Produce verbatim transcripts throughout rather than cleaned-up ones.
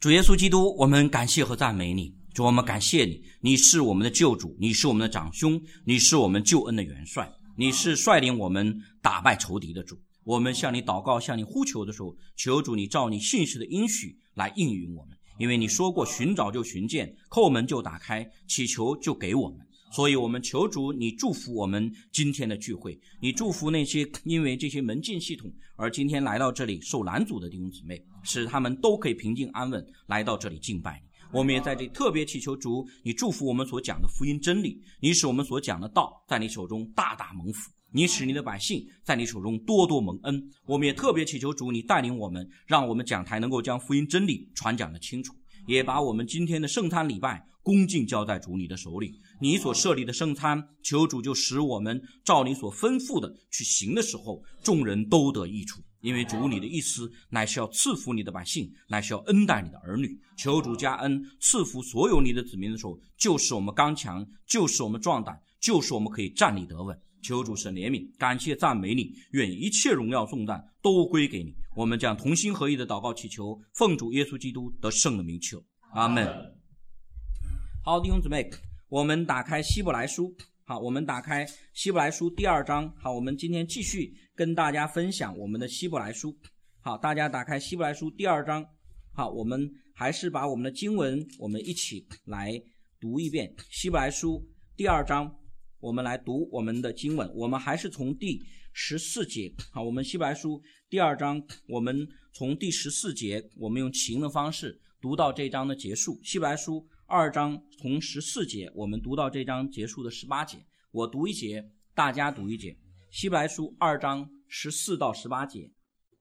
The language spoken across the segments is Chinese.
主耶稣基督，我们感谢和赞美你。主，我们感谢你，你是我们的救主，你是我们的长兄，你是我们救恩的元帅，你是率领我们打败仇敌的主。我们向你祷告，向你呼求的时候，求主你照你信实的应许来应允我们，因为你说过寻找就寻见，叩门就打开，祈求就给我们。所以我们求主你祝福我们今天的聚会，你祝福那些因为这些门禁系统而今天来到这里受拦阻的弟兄姊妹，使他们都可以平静安稳来到这里敬拜你。我们也在这里特别祈求主你祝福我们所讲的福音真理，你使我们所讲的道在你手中大大蒙福，你使你的百姓在你手中多多蒙恩。我们也特别祈求主你带领我们，让我们讲台能够将福音真理传讲得清楚，也把我们今天的圣餐礼拜恭敬交在主你的手里。你所设立的圣餐，求主就使我们照你所吩咐的去行的时候，众人都得益处。因为主你的意思乃是要赐福你的百姓，乃是要恩待你的儿女。求主加恩赐福所有你的子民的时候，就是我们刚强，就是我们壮胆，就是我们可以站立得稳。求主神怜悯，感谢赞美你，愿一切荣耀颂赞都归给你。我们将同心合意的祷告祈求，奉主耶稣基督得胜的名求，阿们。好，弟兄姊妹，我们打开希伯来书。好，我们打开希伯来书第二章。好，我们今天继续跟大家分享我们的希伯来书。好，大家打开希伯来书第二章。好，我们还是把我们的经文我们一起来读一遍。希伯来书第二章，我们来读我们的经文。我们还是从第十四节。好，我们希伯来书第二章，我们从第十四节，我们用起因的方式读到这章的结束。希伯来书二章从十四节我们读到这章结束的十八节，我读一节，大家读一节。希伯来书二章十四到十八节，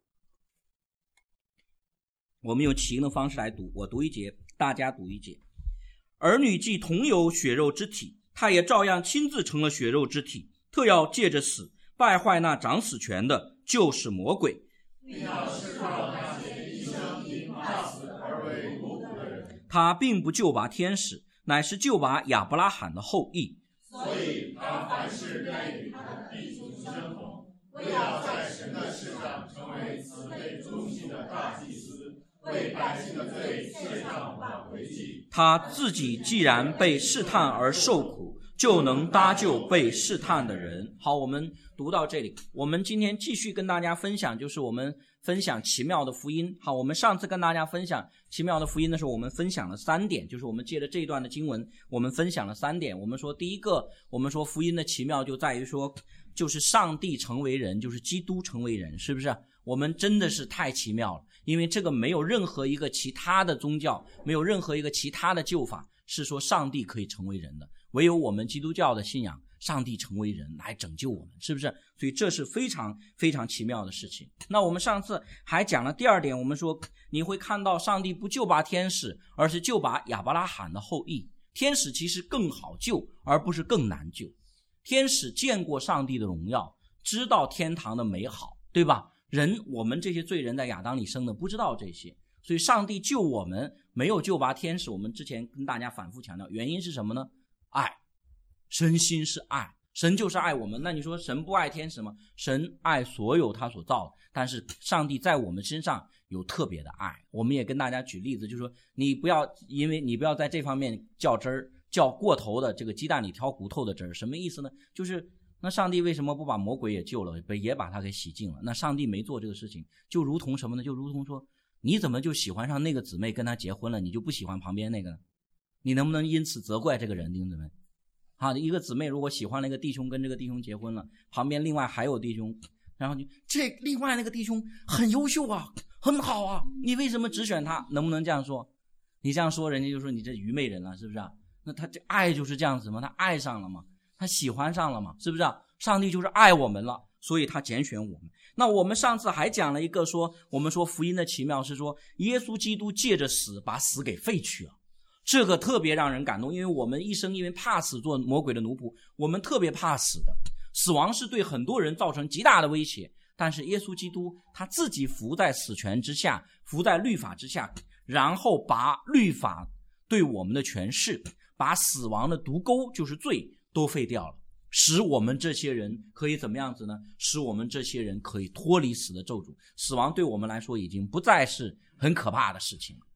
我们用起因的方式来读，我读一节，大家读一节。儿女既同有血肉之体，他也照样亲自成了血肉之体，特要借着死败坏那掌死权的，就是魔鬼，并要释放那些一生因怕死而为奴仆的人。他并不救拔天使，乃是救拔亚伯拉罕的后裔。所以他凡事愿与他的弟兄相同，为要在神的事上成为慈悲忠心的大祭司，为百姓的罪献上挽回祭。他自己既然被试探而受苦，就能搭救被试探的人。好，我们读到这里，我们今天继续跟大家分享，就是我们分享奇妙的福音。好，我们上次跟大家分享奇妙的福音的时候，我们分享了三点，就是我们借着这一段的经文，我们分享了三点。我们说第一个，我们说福音的奇妙就在于说，就是上帝成为人，就是基督成为人，是不是？我们真的是太奇妙了，因为这个没有任何一个其他的宗教，没有任何一个其他的救法是说上帝可以成为人的，唯有我们基督教的信仰，上帝成为人来拯救我们，是不是？所以这是非常非常奇妙的事情。那我们上次还讲了第二点，我们说你会看到上帝不救拔天使，而是救拔亚伯拉罕的后裔。天使其实更好救，而不是更难救。天使见过上帝的荣耀，知道天堂的美好，对吧？人，我们这些罪人在亚当里生的，不知道这些，所以上帝救我们，没有救拔天使。我们之前跟大家反复强调，原因是什么呢？爱，神心是爱，神就是爱我们。那你说神不爱天使吗？神爱所有他所造的，但是上帝在我们身上有特别的爱。我们也跟大家举例子，就是说你不要因为你不要在这方面较真儿，较过头的这个鸡蛋里挑骨头的汁儿。什么意思呢？就是那上帝为什么不把魔鬼也救了，也把他给洗净了？那上帝没做这个事情，就如同什么呢？就如同说，你怎么就喜欢上那个姊妹跟他结婚了，你就不喜欢旁边那个呢？你能不能因此责怪这个人？弟兄姊妹，好，一个姊妹如果喜欢那个弟兄，跟这个弟兄结婚了，旁边另外还有弟兄，然后就这另外那个弟兄很优秀啊，很好啊，你为什么只选他？能不能这样说？你这样说，人家就说你这愚昧人了，是不是啊？那他这爱就是这样子吗？他爱上了吗？他喜欢上了吗？是不是啊？上帝就是爱我们了，所以他拣选我们。那我们上次还讲了一个说，我们说福音的奇妙是说，耶稣基督借着死把死给废去了。这个特别让人感动，因为我们一生因为怕死做魔鬼的奴仆，我们特别怕死的，死亡是对很多人造成极大的威胁，但是耶稣基督他自己伏在死权之下，伏在律法之下，然后把律法对我们的权势，把死亡的毒钩就是罪都废掉了，使我们这些人可以怎么样子呢？使我们这些人可以脱离死的咒诅，死亡对我们来说已经不再是很可怕的事情了。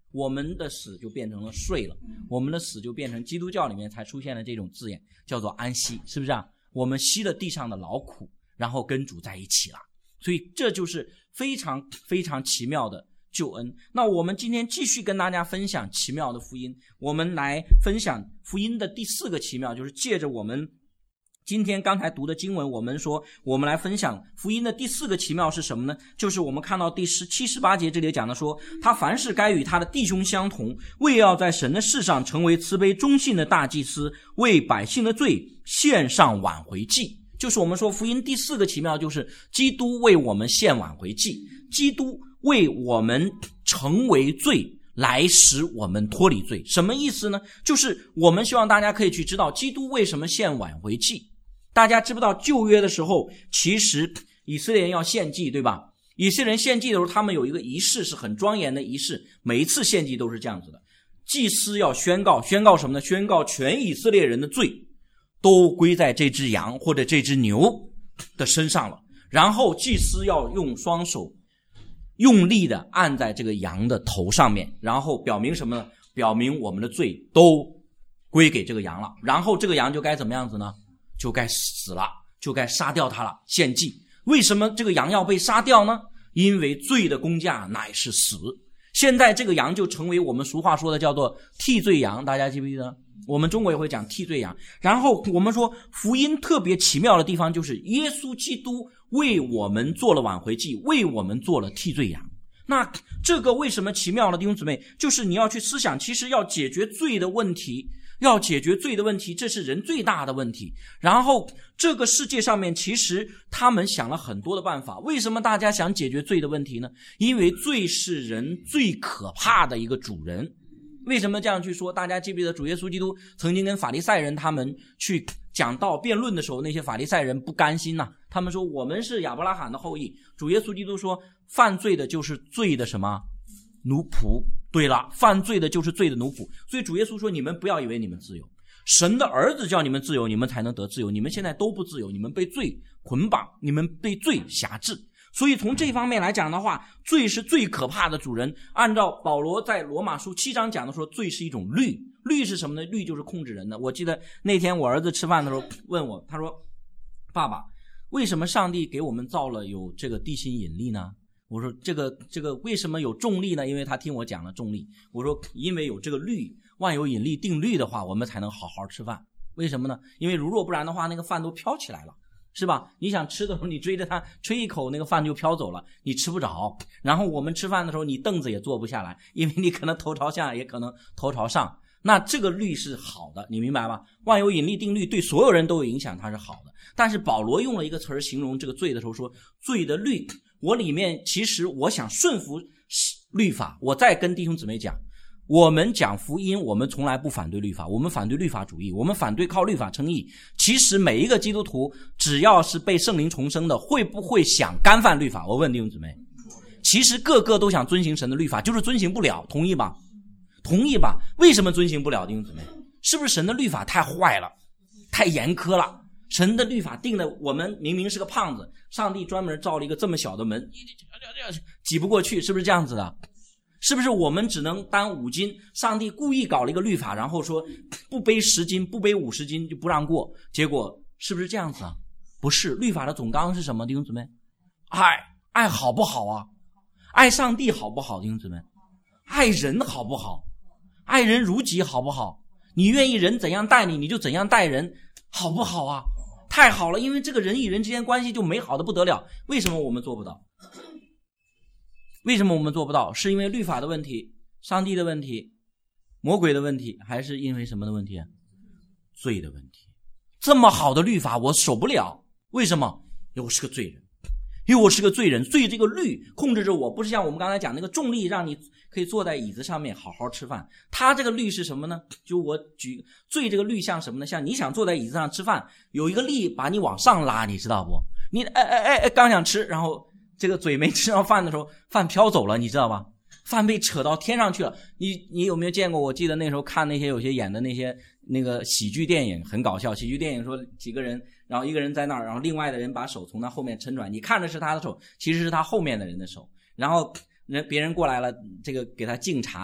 我们的死就变成了睡了，我们的死就变成基督教里面才出现了这种字眼，叫做安息，是不是啊？我们息了地上的劳苦，然后跟主在一起了。所以这就是非常非常奇妙的救恩。那我们今天继续跟大家分享奇妙的福音，我们来分享福音的第四个奇妙，就是借着我们今天刚才读的经文，我们说我们来分享福音的第四个奇妙是什么呢？就是我们看到第十七、十八节这里讲的说，他凡事该与他的弟兄相同，为要在神的事上成为慈悲忠信的大祭司，为百姓的罪献上挽回祭。就是我们说福音第四个奇妙，就是基督为我们献挽回祭，基督为我们成为罪，来使我们脱离罪。什么意思呢？就是我们希望大家可以去知道基督为什么献挽回祭。大家知不知道旧约的时候，其实以色列人要献祭，对吧？以色列人献祭的时候，他们有一个仪式是很庄严的仪式，每一次献祭都是这样子的。祭司要宣告，宣告什么呢？宣告全以色列人的罪都归在这只羊或者这只牛的身上了，然后祭司要用双手用力的按在这个羊的头上面，然后表明什么呢？表明我们的罪都归给这个羊了，然后这个羊就该怎么样子呢？就该死了，就该杀掉它了，献祭。为什么这个羊要被杀掉呢？因为罪的工价乃是死。现在这个羊就成为我们俗话说的叫做替罪羊，大家记不记得？我们中国也会讲替罪羊。然后我们说福音特别奇妙的地方，就是耶稣基督为我们做了挽回祭，为我们做了替罪羊。那这个为什么奇妙的弟兄姊妹，就是你要去思想，其实要解决罪的问题，要解决罪的问题，这是人最大的问题。然后这个世界上面其实他们想了很多的办法。为什么大家想解决罪的问题呢？因为罪是人最可怕的一个主人。为什么这样去说？大家记不记得主耶稣基督曾经跟法利赛人他们去讲道辩论的时候，那些法利赛人不甘心呐、啊，他们说我们是亚伯拉罕的后裔。主耶稣基督说，犯罪的就是罪的什么奴仆。对了，犯罪的就是罪的奴仆。所以主耶稣说，你们不要以为你们自由，神的儿子叫你们自由，你们才能得自由。你们现在都不自由，你们被罪捆绑，你们被罪辖制。所以从这方面来讲的话，罪是最可怕的主人。按照保罗在罗马书七章讲的说，罪是一种律。律是什么呢？律就是控制人的。我记得那天我儿子吃饭的时候问我，他说，爸爸，为什么上帝给我们造了有这个地心引力呢？我说这个这个为什么有重力呢？因为他听我讲了重力。我说因为有这个律，万有引力定律的话，我们才能好好吃饭。为什么呢？因为如若不然的话，那个饭都飘起来了，是吧？你想吃的时候，你追着它吹一口，那个饭就飘走了，你吃不着。然后我们吃饭的时候，你凳子也坐不下来，因为你可能头朝下，也可能头朝上。那这个律是好的，你明白吧？万有引力定律对所有人都有影响，它是好的。但是保罗用了一个词儿形容这个罪的时候说，罪的律，我里面其实我想顺服律法。我再跟弟兄姊妹讲，我们讲福音，我们从来不反对律法，我们反对律法主义，我们反对靠律法称义。其实每一个基督徒只要是被圣灵重生的，会不会想干犯律法？我问弟兄姊妹，其实个个都想遵行神的律法，就是遵行不了，同意吧？同意吧？为什么遵行不了，弟兄姊妹？是不是神的律法太坏了，太严苛了？神的律法定的，我们明明是个胖子，上帝专门造了一个这么小的门，挤不过去，是不是这样子的？是不是我们只能担五斤？上帝故意搞了一个律法，然后说不背十斤，不背五十斤就不让过，结果是不是这样子啊？不是，律法的总纲是什么？弟兄姊妹，爱爱好不好啊？爱上帝好不好？弟兄姊妹，爱人好不好？爱人如己好不好？你愿意人怎样待你，你就怎样待人，好不好啊？太好了，因为这个人与人之间关系就美好的不得了。为什么我们做不到？为什么我们做不到？是因为律法的问题、上帝的问题、魔鬼的问题，还是因为什么的问题？罪的问题。这么好的律法我守不了，为什么？因为我是个罪人，因为我是个罪人，所以这个律控制着我，不是像我们刚才讲那个重力让你可以坐在椅子上面好好吃饭。他这个律是什么呢？就我举罪这个律像什么呢？像你想坐在椅子上吃饭，有一个力把你往上拉，你知道不？你哎哎哎哎刚想吃，然后这个嘴没吃到饭的时候，饭飘走了，你知道吧？饭被扯到天上去了。你你有没有见过？我记得那时候看那些有些演的那些那个喜剧电影，很搞笑。喜剧电影说几个人，然后一个人在那儿，然后另外的人把手从他后面抻转，你看的是他的手，其实是他后面的人的手。然后人别人过来了，这个给他敬茶，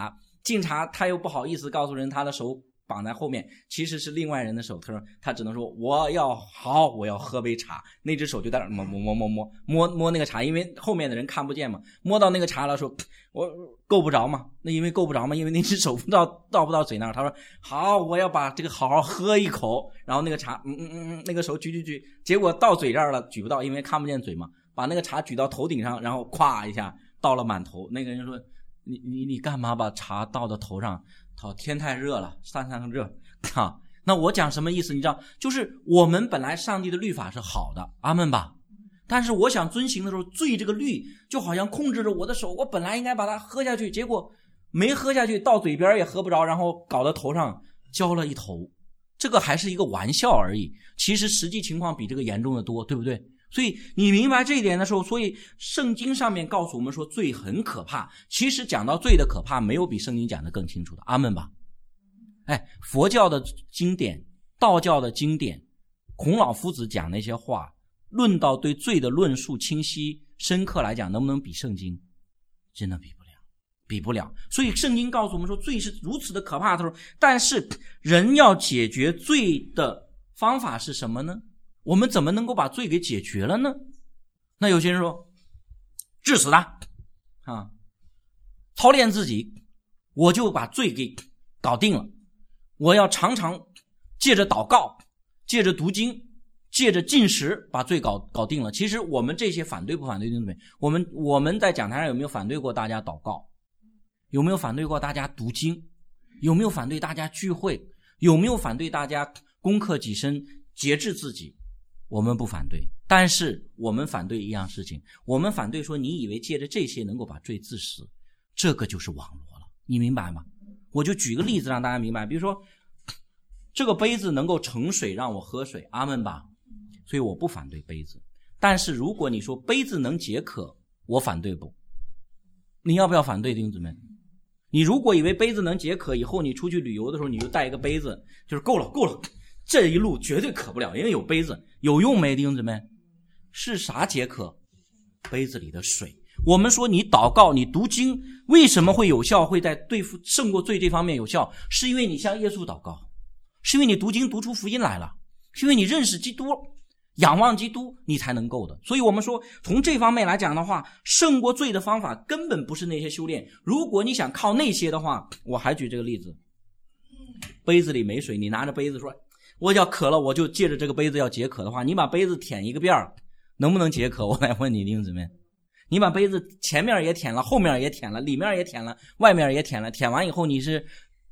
警察他又不好意思告诉人他的手绑在后面，其实是另外人的手，他说他只能说我要好，我要喝杯茶，那只手就在那摸摸摸摸摸摸摸那个茶，因为后面的人看不见嘛，摸到那个茶了，说我够不着嘛，那因为够不着嘛，因为那只手不到到不到嘴那儿，他说好，我要把这个好好喝一口，然后那个茶嗯嗯嗯那个手举举举，结果到嘴这儿了举不到，因为看不见嘴嘛，把那个茶举到头顶上，然后咵一下倒了满头，那个人说你你你干嘛把茶倒到头上？好，天太热了，散散热啊。那我讲什么意思？你知道，就是我们本来上帝的律法是好的，阿们吧。但是我想遵行的时候，罪这个律就好像控制着我的手，我本来应该把它喝下去，结果没喝下去，到嘴边也喝不着，然后搞到头上浇了一头。这个还是一个玩笑而已，其实实际情况比这个严重的多，对不对？所以你明白这一点的时候，所以圣经上面告诉我们说罪很可怕，其实讲到罪的可怕没有比圣经讲的更清楚的，阿们吧。哎，佛教的经典，道教的经典，孔老夫子讲那些话，论到对罪的论述清晰深刻来讲，能不能比圣经？真的比不了，比不了。所以圣经告诉我们说罪是如此的可怕的时候，但是人要解决罪的方法是什么呢？我们怎么能够把罪给解决了呢？那有些人说治死他啊，操练自己，我就把罪给搞定了，我要常常借着祷告，借着读经，借着禁食把罪搞搞定了。其实我们这些反对不反对弟兄姊妹？我们我们在讲台上有没有反对过大家祷告？有没有反对过大家读经？有没有反对大家聚会？有没有反对大家攻克己身，节制自己？我们不反对，但是我们反对一样事情，我们反对说你以为借着这些能够把罪治死，这个就是网罗了，你明白吗？我就举个例子让大家明白，比如说这个杯子能够盛水让我喝水，阿们吧，所以我不反对杯子。但是如果你说杯子能解渴，我反对不？你要不要反对弟兄姊妹？你如果以为杯子能解渴，以后你出去旅游的时候你就带一个杯子，就是够了够了，这一路绝对渴不了，因为有杯子。有用没弟兄姊妹？是啥解渴？杯子里的水。我们说你祷告，你读经，为什么会有效，会在对付胜过罪这方面有效？是因为你向耶稣祷告，是因为你读经读出福音来了，是因为你认识基督，仰望基督，你才能够的。所以我们说从这方面来讲的话，胜过罪的方法根本不是那些修炼。如果你想靠那些的话，我还举这个例子，杯子里没水，你拿着杯子说我要渴了，我就借着这个杯子要解渴的话，你把杯子舔一个遍儿，能不能解渴？我来问你弟兄姊妹，你把杯子前面也舔了，后面也舔了，里面也舔了，外面也舔了，舔完以后你是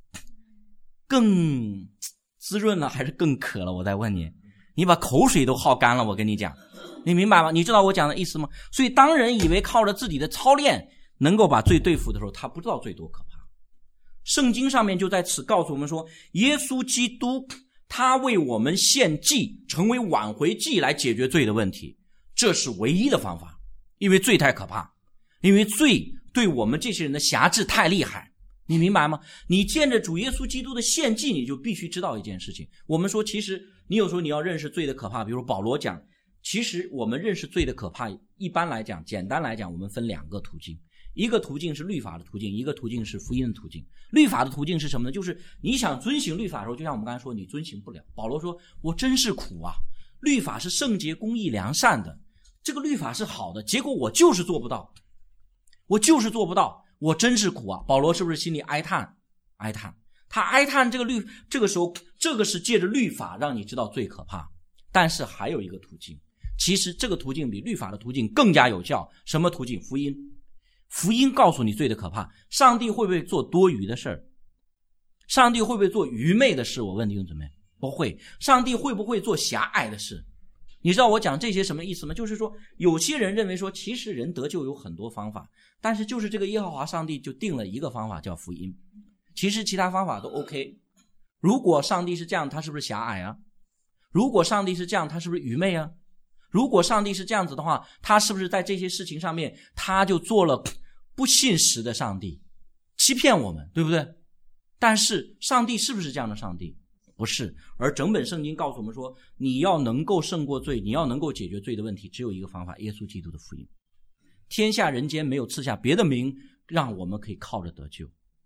更滋润了还是更渴了？我再问你，你把口水都耗干了，我跟你讲，你明白吗？你知道我讲的意思吗？所以当人以为靠着自己的操练能够把罪对付的时候，他不知道罪多可怕。圣经上面就在此告诉我们说，耶稣基督他为我们献祭，成为挽回祭来解决罪的问题，这是唯一的方法。因为罪太可怕，因为罪对我们这些人的辖制太厉害，你明白吗？你见着主耶稣基督的献祭，你就必须知道一件事情。我们说其实你有时候你要认识罪的可怕，比如保罗讲，其实我们认识罪的可怕，一般来讲简单来讲我们分两个途径，一个途径是律法的途径，一个途径是福音的途径。律法的途径是什么呢？就是你想遵行律法的时候，就像我们刚才说你遵行不了，保罗说我真是苦啊，律法是圣洁公义良善的，这个律法是好的，结果我就是做不到，我就是做不到，我真是苦啊。保罗是不是心里哀叹哀叹？他哀叹这个律，这个时候这个是借着律法让你知道最可怕。但是还有一个途径，其实这个途径比律法的途径更加有效。什么途径？福音。福音告诉你罪的可怕。上帝会不会做多余的事儿？上帝会不会做愚昧的事？我问弟兄姊妹，不会。上帝会不会做狭隘的事？你知道我讲这些什么意思吗？就是说有些人认为说其实人得救有很多方法，但是就是这个耶和华上帝就定了一个方法叫福音，其实其他方法都 OK。 如果上帝是这样，他是不是狭隘啊？如果上帝是这样，他是不是愚昧啊？如果上帝是这样子的话，他是不是在这些事情上面他就做了不信实的上帝，欺骗我们，对不对？但是上帝是不是这样的上帝？不是。而整本圣经告诉我们说，你要能够胜过罪，你要能够解决罪的问题，只有一个方法，耶稣基督的福音。天下人间没有赐下别的名让我们可以靠着得救，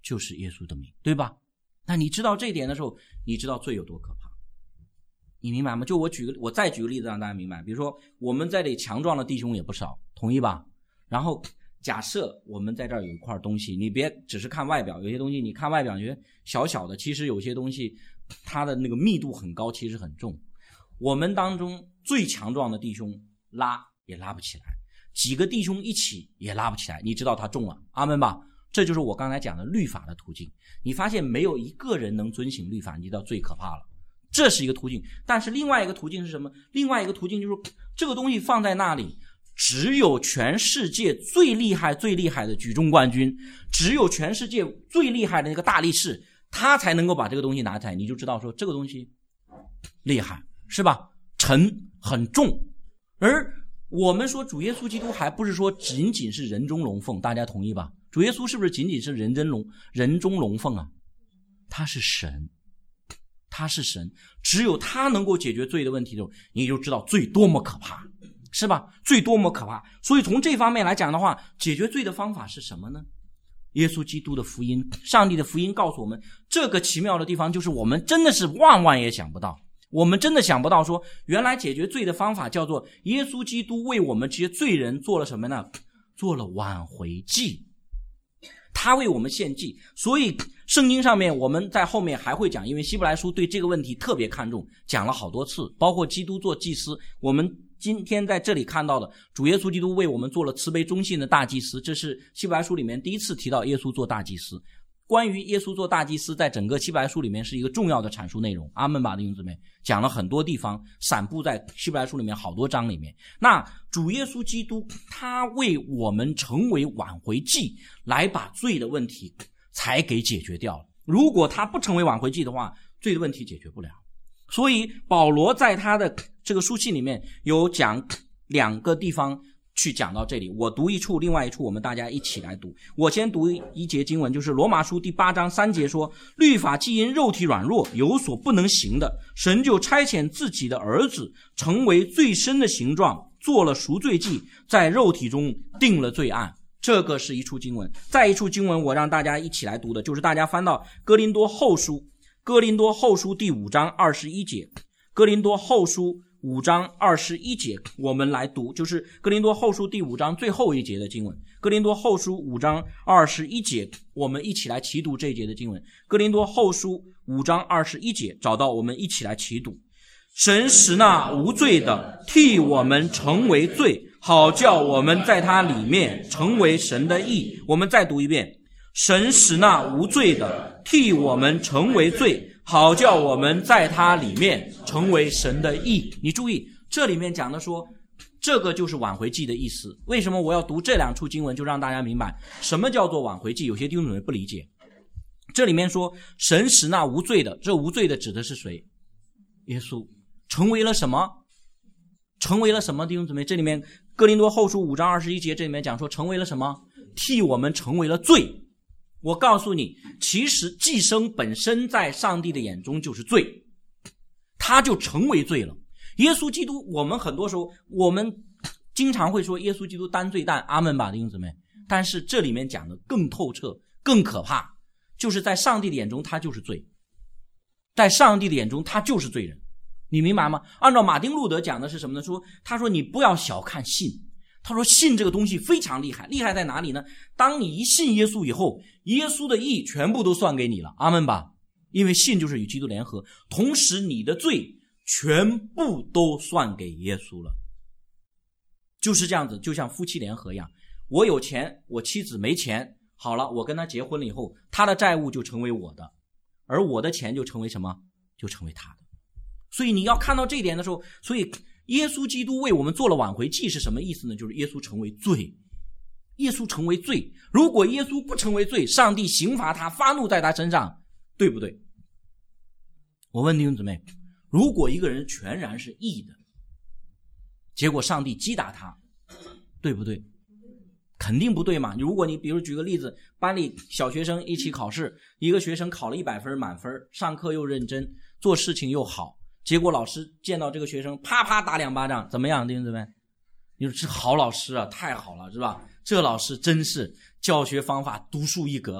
就是耶稣的名，对吧？那你知道这一点的时候，你知道罪有多可怕，你明白吗？就我举个我再举个例子让大家明白，比如说我们在这里强壮的弟兄也不少，同意吧？然后假设我们在这儿有一块东西，你别只是看外表，有些东西你看外表觉得小小的，其实有些东西它的那个密度很高，其实很重。我们当中最强壮的弟兄拉也拉不起来，几个弟兄一起也拉不起来，你知道它重了，阿们吧？这就是我刚才讲的律法的途径。你发现没有一个人能遵行律法，你知道最可怕了，这是一个途径。但是另外一个途径是什么？另外一个途径就是这个东西放在那里，只有全世界最厉害最厉害的举重冠军，只有全世界最厉害的那个大力士，他才能够把这个东西拿起来，你就知道说这个东西厉害，是吧？沉很重。而我们说主耶稣基督还不是说仅仅是人中龙凤，大家同意吧？主耶稣是不是仅仅是人真龙人中龙凤啊？他是神，他是神，只有他能够解决罪的问题的时候，你就知道罪多么可怕，是吧？罪多么可怕。所以从这方面来讲的话，解决罪的方法是什么呢？耶稣基督的福音，上帝的福音告诉我们，这个奇妙的地方就是我们真的是万万也想不到，我们真的想不到说原来解决罪的方法叫做耶稣基督为我们这些罪人做了什么呢？做了挽回祭，他为我们献祭。所以圣经上面我们在后面还会讲，因为希伯来书对这个问题特别看重，讲了好多次，包括基督做祭司，我们今天在这里看到的主耶稣基督为我们做了慈悲忠信的大祭司，这是希伯来书里面第一次提到耶稣做大祭司。关于耶稣做大祭司在整个希伯来书里面是一个重要的阐述内容，阿们吧弟兄姊妹，讲了很多地方，散布在希伯来书里面好多章里面。那主耶稣基督他为我们成为挽回祭，来把罪的问题才给解决掉了。如果他不成为挽回祭的话，罪的问题解决不了。所以保罗在他的这个书信里面有讲两个地方去讲到这里，我读一处，另外一处我们大家一起来读。我先读一节经文，就是罗马书第八章三节说，律法既因肉体软弱有所不能行的，神就差遣自己的儿子成为最深的形状，做了赎罪祭，在肉体中定了罪案。这个是一处经文。再一处经文我让大家一起来读的，就是大家翻到哥林多后书，哥林多后书第五章二十一节，哥林多后书五章二十一节，我们来读，就是哥林多后书第五章最后一节的经文。哥林多后书五章二十一节，我们一起来齐读这一节的经文。哥林多后书五章二十一节，找到我们一起来齐读。神使那无罪的替我们成为罪，好叫我们在他里面成为神的义。我们再读一遍，神使那无罪的替我们成为罪，好叫我们在他里面成为神的义。你注意这里面讲的说，这个就是挽回祭的意思。为什么我要读这两处经文，就让大家明白什么叫做挽回祭。有些弟兄姊妹不理解，这里面说神使那无罪的，这无罪的指的是谁？耶稣成为了什么？成为了什么？弟兄姊妹，这里面哥林多后书五章二十一节，这里面讲说成为了什么？替我们成为了罪。我告诉你，其实寄生本身在上帝的眼中就是罪，他就成为罪了。耶稣基督，我们很多时候我们经常会说耶稣基督担罪担，阿们吧弟兄姊妹。但是这里面讲的更透彻更可怕，就是在上帝的眼中他就是罪，在上帝的眼中他就是罪人，你明白吗？按照马丁路德讲的是什么呢？说他说你不要小看信，他说信这个东西非常厉害，厉害在哪里呢？当你一信耶稣以后，耶稣的义全部都算给你了，阿们吧。因为信就是与基督联合，同时你的罪全部都算给耶稣了。就是这样子，就像夫妻联合一样，我有钱，我妻子没钱，好了，我跟他结婚了以后，他的债务就成为我的，而我的钱就成为什么？就成为他的。所以你要看到这一点的时候，所以耶稣基督为我们做了挽回祭是什么意思呢？就是耶稣成为罪，耶稣成为罪。如果耶稣不成为罪，上帝刑罚他，发怒在他身上，对不对？我问弟兄姊妹，如果一个人全然是义的，结果上帝击打他，对不对？肯定不对嘛。如果你比如举个例子，班里小学生一起考试，一个学生考了一百分满分，上课又认真，做事情又好，结果老师见到这个学生啪啪打两巴掌，怎么样弟兄姊妹？你说这好老师啊，太好了是吧？这老师真是教学方法独树一格。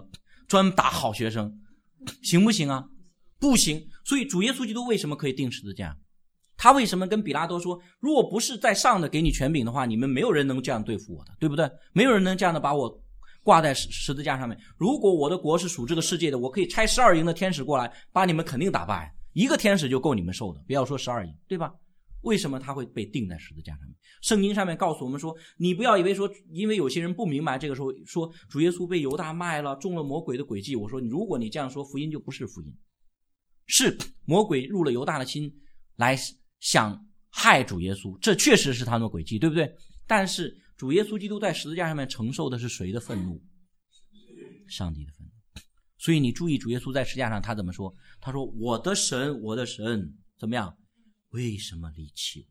专打好学生，行不行啊？不行。所以主耶稣基督为什么可以钉十字架？他为什么跟比拉多说，如果不是在上的给你权柄的话，你们没有人能这样对付我的，对不对？没有人能这样的把我挂在十字架上面。如果我的国是属这个世界的，我可以差十二营的天使过来，把你们肯定打败，一个天使就够你们受的，不要说十二营，对吧？为什么他会被钉在十字架上面？圣经上面告诉我们说，你不要以为说，因为有些人不明白，这个时候说主耶稣被犹大卖了，中了魔鬼的诡计。我说，如果你这样说，福音就不是福音，是魔鬼入了犹大的心，来想害主耶稣，这确实是他们的诡计，对不对？但是主耶稣基督在十字架上面承受的是谁的愤怒？上帝的愤怒。所以你注意主耶稣在十字架上他怎么说？他说，我的神，我的神，怎么样？为什么离弃我？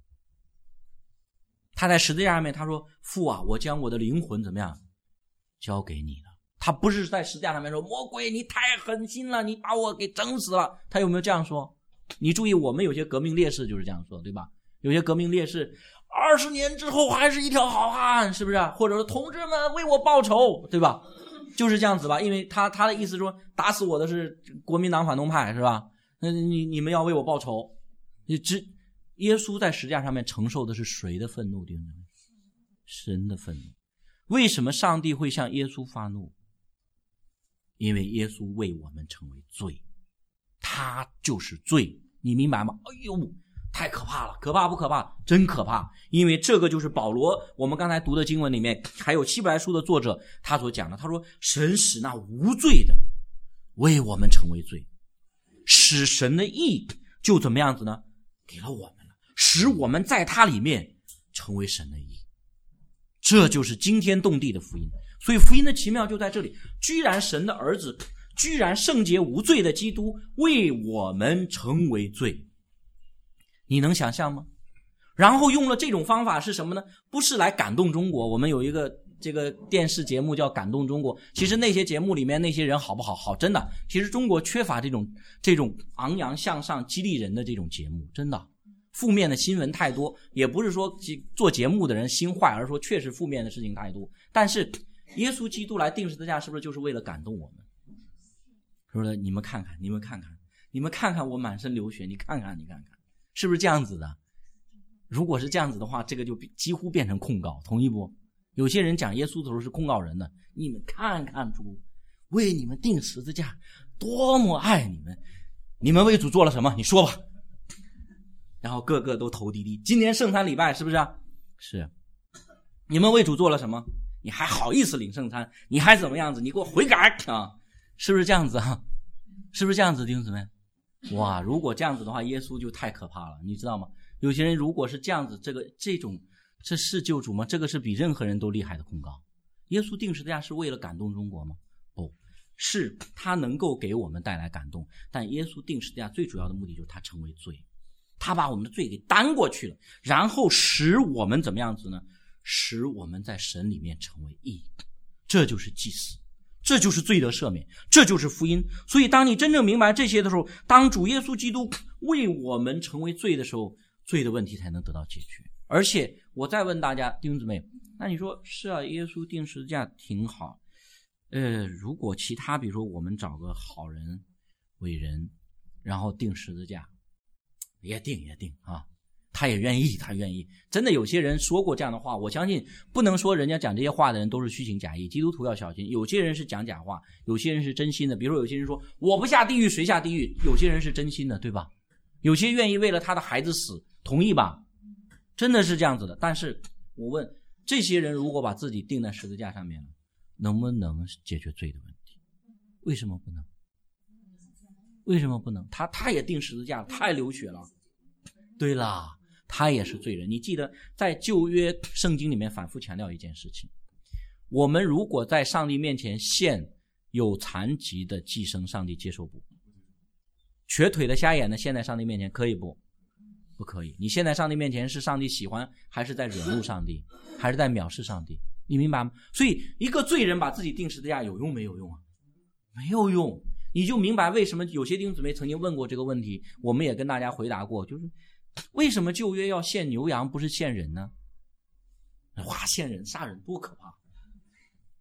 他在十字架上面他说，父啊，我将我的灵魂怎么样交给你了。他不是在十字架上面说，魔鬼你太狠心了，你把我给整死了。他有没有这样说？你注意，我们有些革命烈士就是这样说，对吧？有些革命烈士二十年之后还是一条好汉，是不是？或者说同志们为我报仇，对吧？就是这样子吧。因为他他的意思说，打死我的是国民党反动派，是吧？那你你们要为我报仇。你知耶稣在十字架上面承受的是谁的愤怒？弟兄们，神的愤怒。为什么上帝会向耶稣发怒？因为耶稣为我们成为罪，他就是罪，你明白吗？哎呦，太可怕了，可怕不可怕？真可怕。因为这个就是保罗我们刚才读的经文里面，还有希伯来书的作者他所讲的，他说神使那无罪的为我们成为罪，使神的义就怎么样子呢？给了我们了，使我们在他里面成为神的义。这就是惊天动地的福音。所以福音的奇妙就在这里，居然神的儿子，居然圣洁无罪的基督为我们成为罪，你能想象吗？然后用了这种方法是什么呢？不是来感动中国。我们有一个这个电视节目叫感动中国，其实那些节目里面那些人好不好？好，真的。其实中国缺乏这种这种昂扬向上激励人的这种节目，真的。负面的新闻太多，也不是说做节目的人心坏，而是说确实负面的事情太多。但是耶稣基督来钉十字架是不是就是为了感动我们？是不是？你们看看，你们看看，你们看看我满身流血，你看看，你看看，是不是这样子的？如果是这样子的话，这个就几乎变成控告，同意不？有些人讲耶稣的时候是控告人的，你们看看主为你们钉十字架，多么爱你们，你们为主做了什么？你说吧。然后个个都头低低。今年圣餐礼拜是不是啊？是。你们为主做了什么？你还好意思领圣餐？你还怎么样子？你给我悔改啊！是不是这样子啊？是不是这样子，弟兄姊妹？哇，如果这样子的话，耶稣就太可怕了，你知道吗？有些人如果是这样子，这个这种这是救主吗？这个是比任何人都厉害的控告。耶稣钉十字架是为了感动中国吗？不是，他能够给我们带来感动，但耶稣钉十字架最主要的目的就是他成为罪，他把我们的罪给担过去了，然后使我们怎么样子呢？使我们在神里面成为义。这就是祭司，这就是罪得赦免，这就是福音。所以当你真正明白这些的时候，当主耶稣基督为我们成为罪的时候，罪的问题才能得到解决。而且我再问大家，弟兄姊妹，那你说是啊，耶稣钉十字架挺好，呃，如果其他比如说我们找个好人伟人然后钉十字架，也定也定啊，他也愿意，他愿意。真的有些人说过这样的话，我相信不能说人家讲这些话的人都是虚情假意，基督徒要小心。有些人是讲假话，有些人是真心的。比如说有些人说我不下地狱谁下地狱，有些人是真心的，对吧？有些愿意为了他的孩子死，同意吧？真的是这样子的。但是我问，这些人如果把自己钉在十字架上面了，能不能解决罪的问题？为什么不能？为什么不能？他他也钉十字架，他也流血了。对啦，他也是罪人。你记得在旧约圣经里面反复强调一件事情，我们如果在上帝面前献有残疾的寄生，上帝接受不？瘸腿的瞎眼的献在上帝面前可以不？不可以。你献在上帝面前是上帝喜欢，还是在惹怒上帝，还是在藐视上帝？你明白吗？所以一个罪人把自己钉十字架有用没有用啊？没有用。你就明白为什么有些弟兄姊妹曾经问过这个问题，我们也跟大家回答过，就是为什么旧约要献牛羊，不是献人呢？哇，献人杀人多可怕！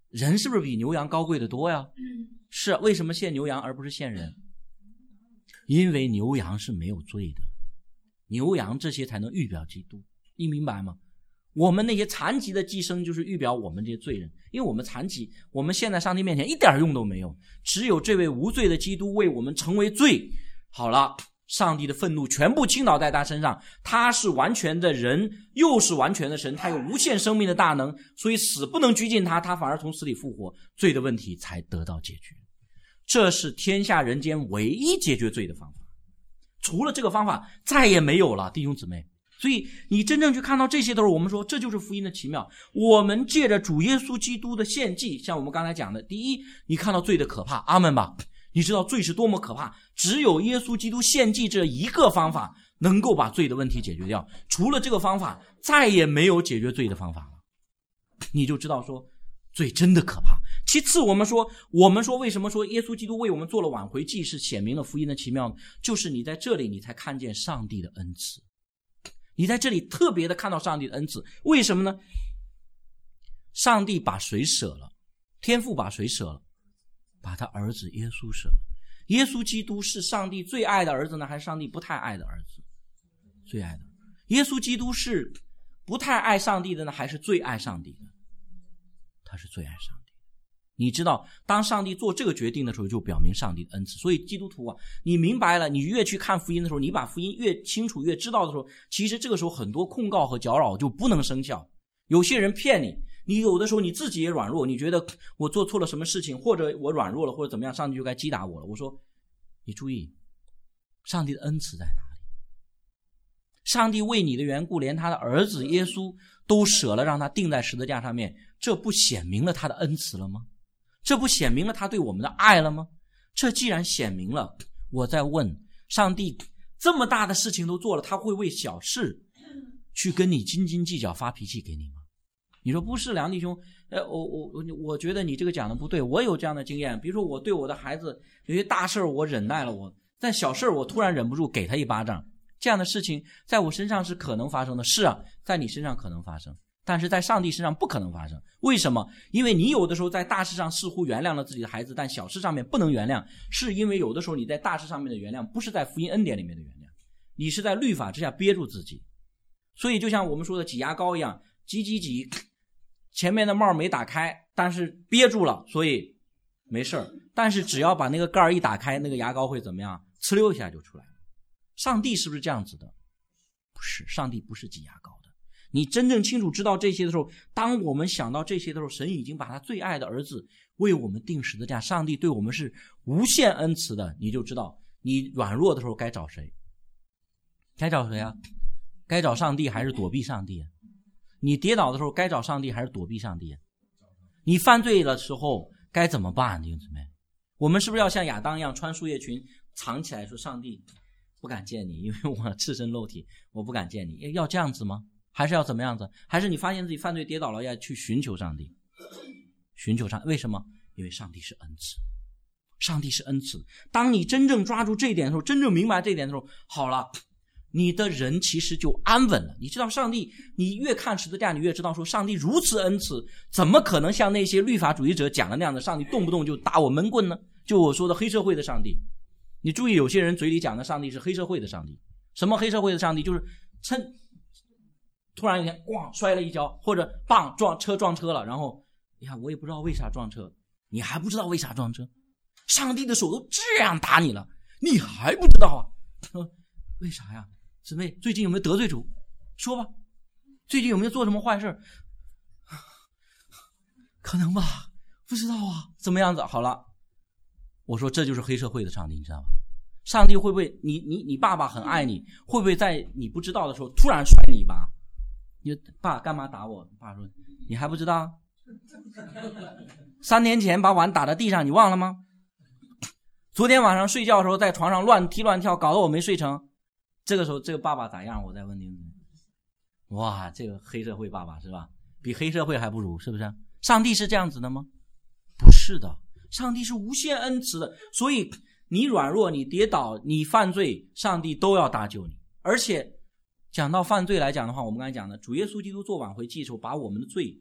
人是不是比牛羊高贵的多呀？是，为什么献牛羊而不是献人？因为牛羊是没有罪的，牛羊这些才能预表基督，你明白吗？我们那些残疾的寄生就是预表我们这些罪人，因为我们残疾，我们现在上帝面前一点用都没有，只有这位无罪的基督为我们成为罪，好了，上帝的愤怒全部倾倒在他身上，他是完全的人，又是完全的神，他有无限生命的大能，所以死不能拘禁他，他反而从死里复活，罪的问题才得到解决。这是天下人间唯一解决罪的方法，除了这个方法再也没有了，弟兄姊妹。所以你真正去看到这些的时候，我们说这就是福音的奇妙。我们借着主耶稣基督的献祭，像我们刚才讲的，第一，你看到罪的可怕，阿们吧。你知道罪是多么可怕，只有耶稣基督献祭这一个方法能够把罪的问题解决掉，除了这个方法再也没有解决罪的方法了。你就知道说罪真的可怕。其次，我们说我们说为什么说耶稣基督为我们做了挽回祭，是显明了福音的奇妙，就是你在这里你才看见上帝的恩慈，你在这里特别的看到上帝的恩慈。为什么呢？上帝把谁舍了？天父把谁舍了？把他儿子耶稣舍了。耶稣基督是上帝最爱的儿子呢，还是上帝不太爱的儿子？最爱的。耶稣基督是不太爱上帝的呢，还是最爱上帝的？他是最爱上帝。你知道当上帝做这个决定的时候，就表明上帝的恩慈。所以基督徒啊，你明白了，你越去看福音的时候，你把福音越清楚越知道的时候，其实这个时候很多控告和搅扰就不能生效。有些人骗你，你有的时候你自己也软弱，你觉得我做错了什么事情，或者我软弱了，或者怎么样，上帝就该击打我了。我说你注意，上帝的恩慈在哪里？上帝为你的缘故连他的儿子耶稣都舍了，让他钉在十字架上面，这不显明了他的恩慈了吗？这不显明了他对我们的爱了吗？这既然显明了，我在问上帝，这么大的事情都做了，他会为小事去跟你斤斤计较发脾气给你吗？你说不是，梁弟兄，呃，我我我我觉得你这个讲的不对，我有这样的经验，比如说我对我的孩子有些大事我忍耐了，我但小事我突然忍不住给他一巴掌，这样的事情在我身上是可能发生的。是啊，在你身上可能发生，但是在上帝身上不可能发生。为什么？因为你有的时候在大事上似乎原谅了自己的孩子，但小事上面不能原谅，是因为有的时候你在大事上面的原谅不是在福音恩典里面的原谅，你是在律法之下憋住自己。所以就像我们说的挤牙膏一样，挤挤挤，前面的帽没打开，但是憋住了，所以没事儿。但是只要把那个盖儿一打开，那个牙膏会怎么样？呲溜一下就出来了。上帝是不是这样子的？不是，上帝不是挤牙膏的。你真正清楚知道这些的时候，当我们想到这些的时候，神已经把他最爱的儿子为我们钉十字架，上帝对我们是无限恩慈的，你就知道你软弱的时候该找谁？该找谁啊？该找上帝还是躲避上帝？你跌倒的时候该找上帝还是躲避上帝？你犯罪的时候该怎么办？弟兄姊妹，我们是不是要像亚当一样穿树叶裙藏起来，说上帝不敢见你，因为我赤身露体，我不敢见你？要这样子吗？还是要怎么样子？还是你发现自己犯罪跌倒了，要去寻求上帝？寻求上帝，为什么？因为上帝是恩慈，上帝是恩慈。当你真正抓住这一点的时候，真正明白这一点的时候，好了，你的人其实就安稳了。你知道上帝，你越看十字架，你越知道说上帝如此恩慈，怎么可能像那些律法主义者讲的那样的，上帝动不动就打我闷棍呢？就我说的黑社会的上帝。你注意，有些人嘴里讲的上帝是黑社会的上帝。什么黑社会的上帝？就是趁突然有一天咣摔了一跤，或者棒撞车撞车了，然后你看我也不知道为啥撞车，你还不知道为啥撞车，上帝的手都这样打你了，你还不知道啊？为啥呀？姊妹最近有没有得罪主？说吧，最近有没有做什么坏事？可能吧，不知道啊，怎么样子？好了，我说这就是黑社会的上帝，你知道吗？上帝会不会你你你爸爸很爱你，会不会在你不知道的时候突然甩你一把？你爸干嘛打我？爸说你还不知道？三年前把碗打在地上，你忘了吗？昨天晚上睡觉的时候在床上乱踢乱跳，搞得我没睡成。这个时候这个爸爸咋样？我再问你，哇，这个黑社会爸爸是吧？比黑社会还不如，是不是？上帝是这样子的吗？不是的，上帝是无限恩慈的，所以你软弱，你跌倒，你犯罪，上帝都要搭救你。而且讲到犯罪来讲的话，我们刚才讲的主耶稣基督做挽回祭的时候，把我们的罪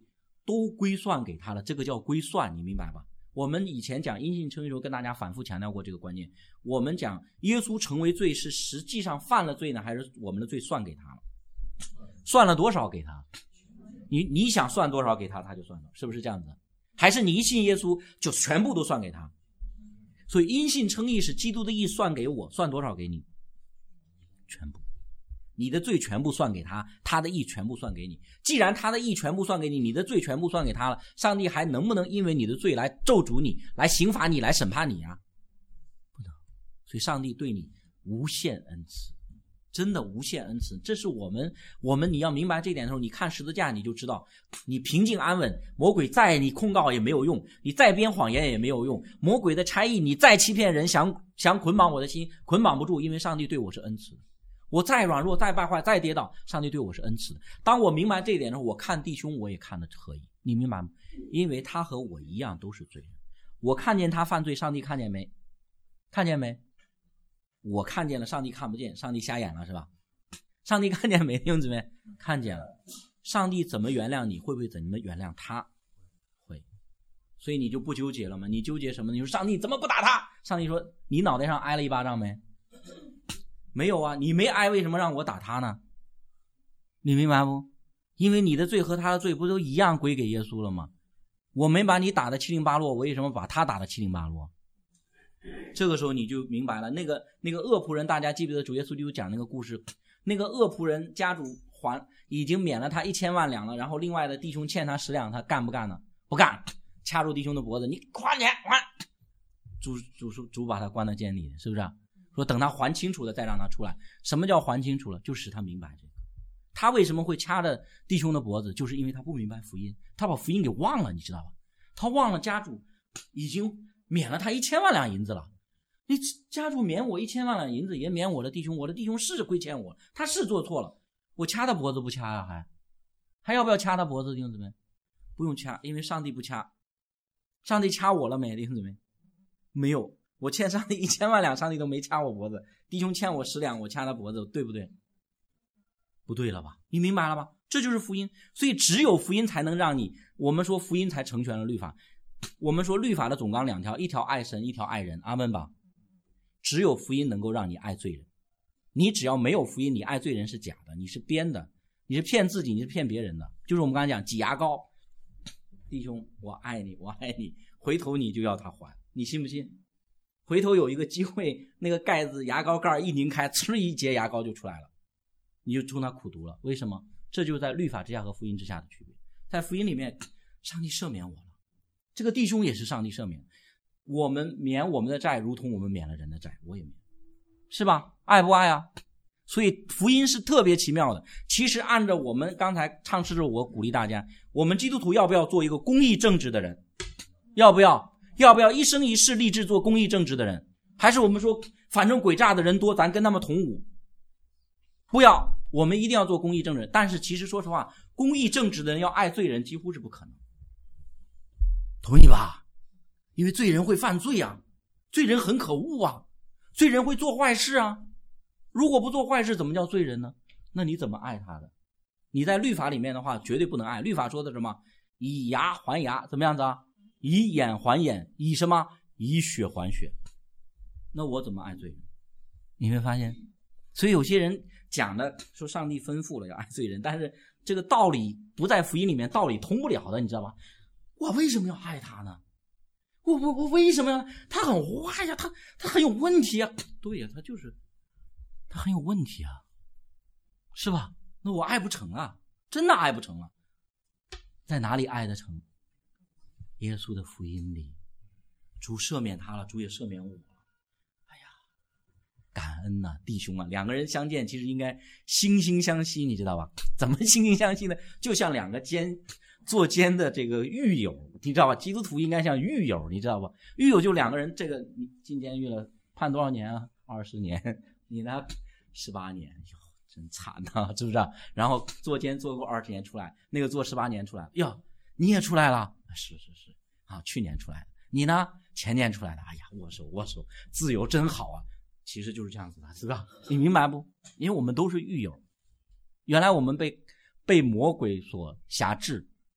都归算给他了，这个叫归算，你明白吧？我们以前讲因信称义的时候跟大家反复强调过这个观念，我们讲耶稣成为罪是实际上犯了罪呢，还是我们的罪算给他了？算了多少给他？你你想算多少给他，他就算了，是不是这样子？还是你一信耶稣就全部都算给他？所以因信称义是基督的义算给我，算多少给你？全部。你的罪全部算给他，他的义全部算给你。既然他的义全部算给你，你的罪全部算给他了，上帝还能不能因为你的罪来咒诅你，来刑罚你，来审判你啊？不能。所以上帝对你无限恩慈，真的无限恩慈。这是我们我们你要明白这一点的时候，你看十字架你就知道，你平静安稳，魔鬼再你控告也没有用，你再编谎言也没有用，魔鬼的差役你再欺骗人，想想捆绑我的心，捆绑不住，因为上帝对我是恩慈的。我再软弱再败坏再跌倒，上帝对我是恩慈的。当我明白这一点的时候，我看弟兄我也看得合宜，你明白吗？因为他和我一样都是罪人。我看见他犯罪，上帝看见没？看见没？我看见了，上帝看不见，上帝瞎眼了是吧？上帝看见没？弟兄姊妹，看见了。上帝怎么原谅你，会不会怎么原谅他？会。所以你就不纠结了吗？你纠结什么？你说上帝怎么不打他？上帝说你脑袋上挨了一巴掌没？没有啊，你没挨，为什么让我打他呢？你明白不？因为你的罪和他的罪不都一样归给耶稣了吗？我没把你打得七零八落，我为什么把他打得七零八落？这个时候你就明白了，那个那个恶仆人，大家记不记得主耶稣就讲那个故事？那个恶仆人家主还已经免了他一千万两了，然后另外的弟兄欠他十两，他干不干呢？不干，掐住弟兄的脖子，你还钱还！主主主把他关到监里，是不是啊？说等他还清楚了再让他出来。什么叫还清楚了？就使他明白这个。他为什么会掐着弟兄的脖子？就是因为他不明白福音，他把福音给忘了，你知道吧？他忘了家主已经免了他一千万两银子了。你家主免我一千万两银子，也免我的弟兄，我的弟兄是亏欠我，他是做错了，我掐他脖子不掐呀、啊？还还要不要掐他脖子？弟兄姊妹，不用掐，因为上帝不掐。上帝掐我了没？弟兄姊妹，没有。我欠上帝一千万两，上帝都没掐我脖子。弟兄欠我十两，我掐他脖子，对不对？不对了吧？你明白了吧？这就是福音。所以只有福音才能让你，我们说福音才成全了律法。我们说律法的总纲两条，一条爱神，一条爱人。阿们吧。只有福音能够让你爱罪人。你只要没有福音，你爱罪人是假的，你是编的，你是骗自己，你是骗别人的。就是我们刚才讲挤牙膏，弟兄我爱你我爱你，回头你就要他还，你信不信？回头有一个机会，那个盖子牙膏盖一拧开，呲一截牙膏就出来了，你就冲他苦读了。为什么？这就是在律法之下和福音之下的区别。在福音里面，上帝赦免我了，这个弟兄也是上帝赦免，我们免我们的债，如同我们免了人的债，我也免，是吧？爱不爱啊？所以福音是特别奇妙的。其实按照我们刚才唱诗的时候，我鼓励大家，我们基督徒要不要做一个公义正直的人？要不要？要不要一生一世立志做公义正直的人？还是我们说反正诡诈的人多，咱跟他们同伍？不要，我们一定要做公义正直。但是其实说实话，公义正直的人要爱罪人几乎是不可能，同意吧？因为罪人会犯罪啊，罪人很可恶啊，罪人会做坏事啊。如果不做坏事怎么叫罪人呢？那你怎么爱他的？你在律法里面的话绝对不能爱。律法说的什么？以牙还牙，怎么样子啊？以眼还眼，以什么？以血还血。那我怎么爱罪人？你会发现，所以有些人讲的说上帝吩咐了要爱罪人，但是这个道理不在福音里面，道理通不了的，你知道吧？我为什么要爱他呢？我我我为什么要？他很坏呀，他他很有问题啊。对呀，他就是他很有问题啊，是吧？那我爱不成啊，真的爱不成啊。在哪里爱得成？耶稣的福音里，主赦免他了，主也赦免我了。哎呀，感恩呐、啊，弟兄啊，两个人相见其实应该惺惺相惜，你知道吧？怎么惺惺相惜呢？就像两个奸作奸的这个狱友，你知道吧？基督徒应该像狱友，你知道吧？狱友就两个人，这个你进监狱了，判多少年啊？二十年，你呢？十八年，哟，真惨呐、啊，是不是、啊？然后做监做过二十年出来，那个做十八年出来，哟，你也出来了？是是是啊，去年出来的，你呢？前年出来的。哎呀，握手握手，自由真好啊！其实就是这样子的，是吧？你明白不？因为我们都是狱友，原来我们被被魔鬼所辖制，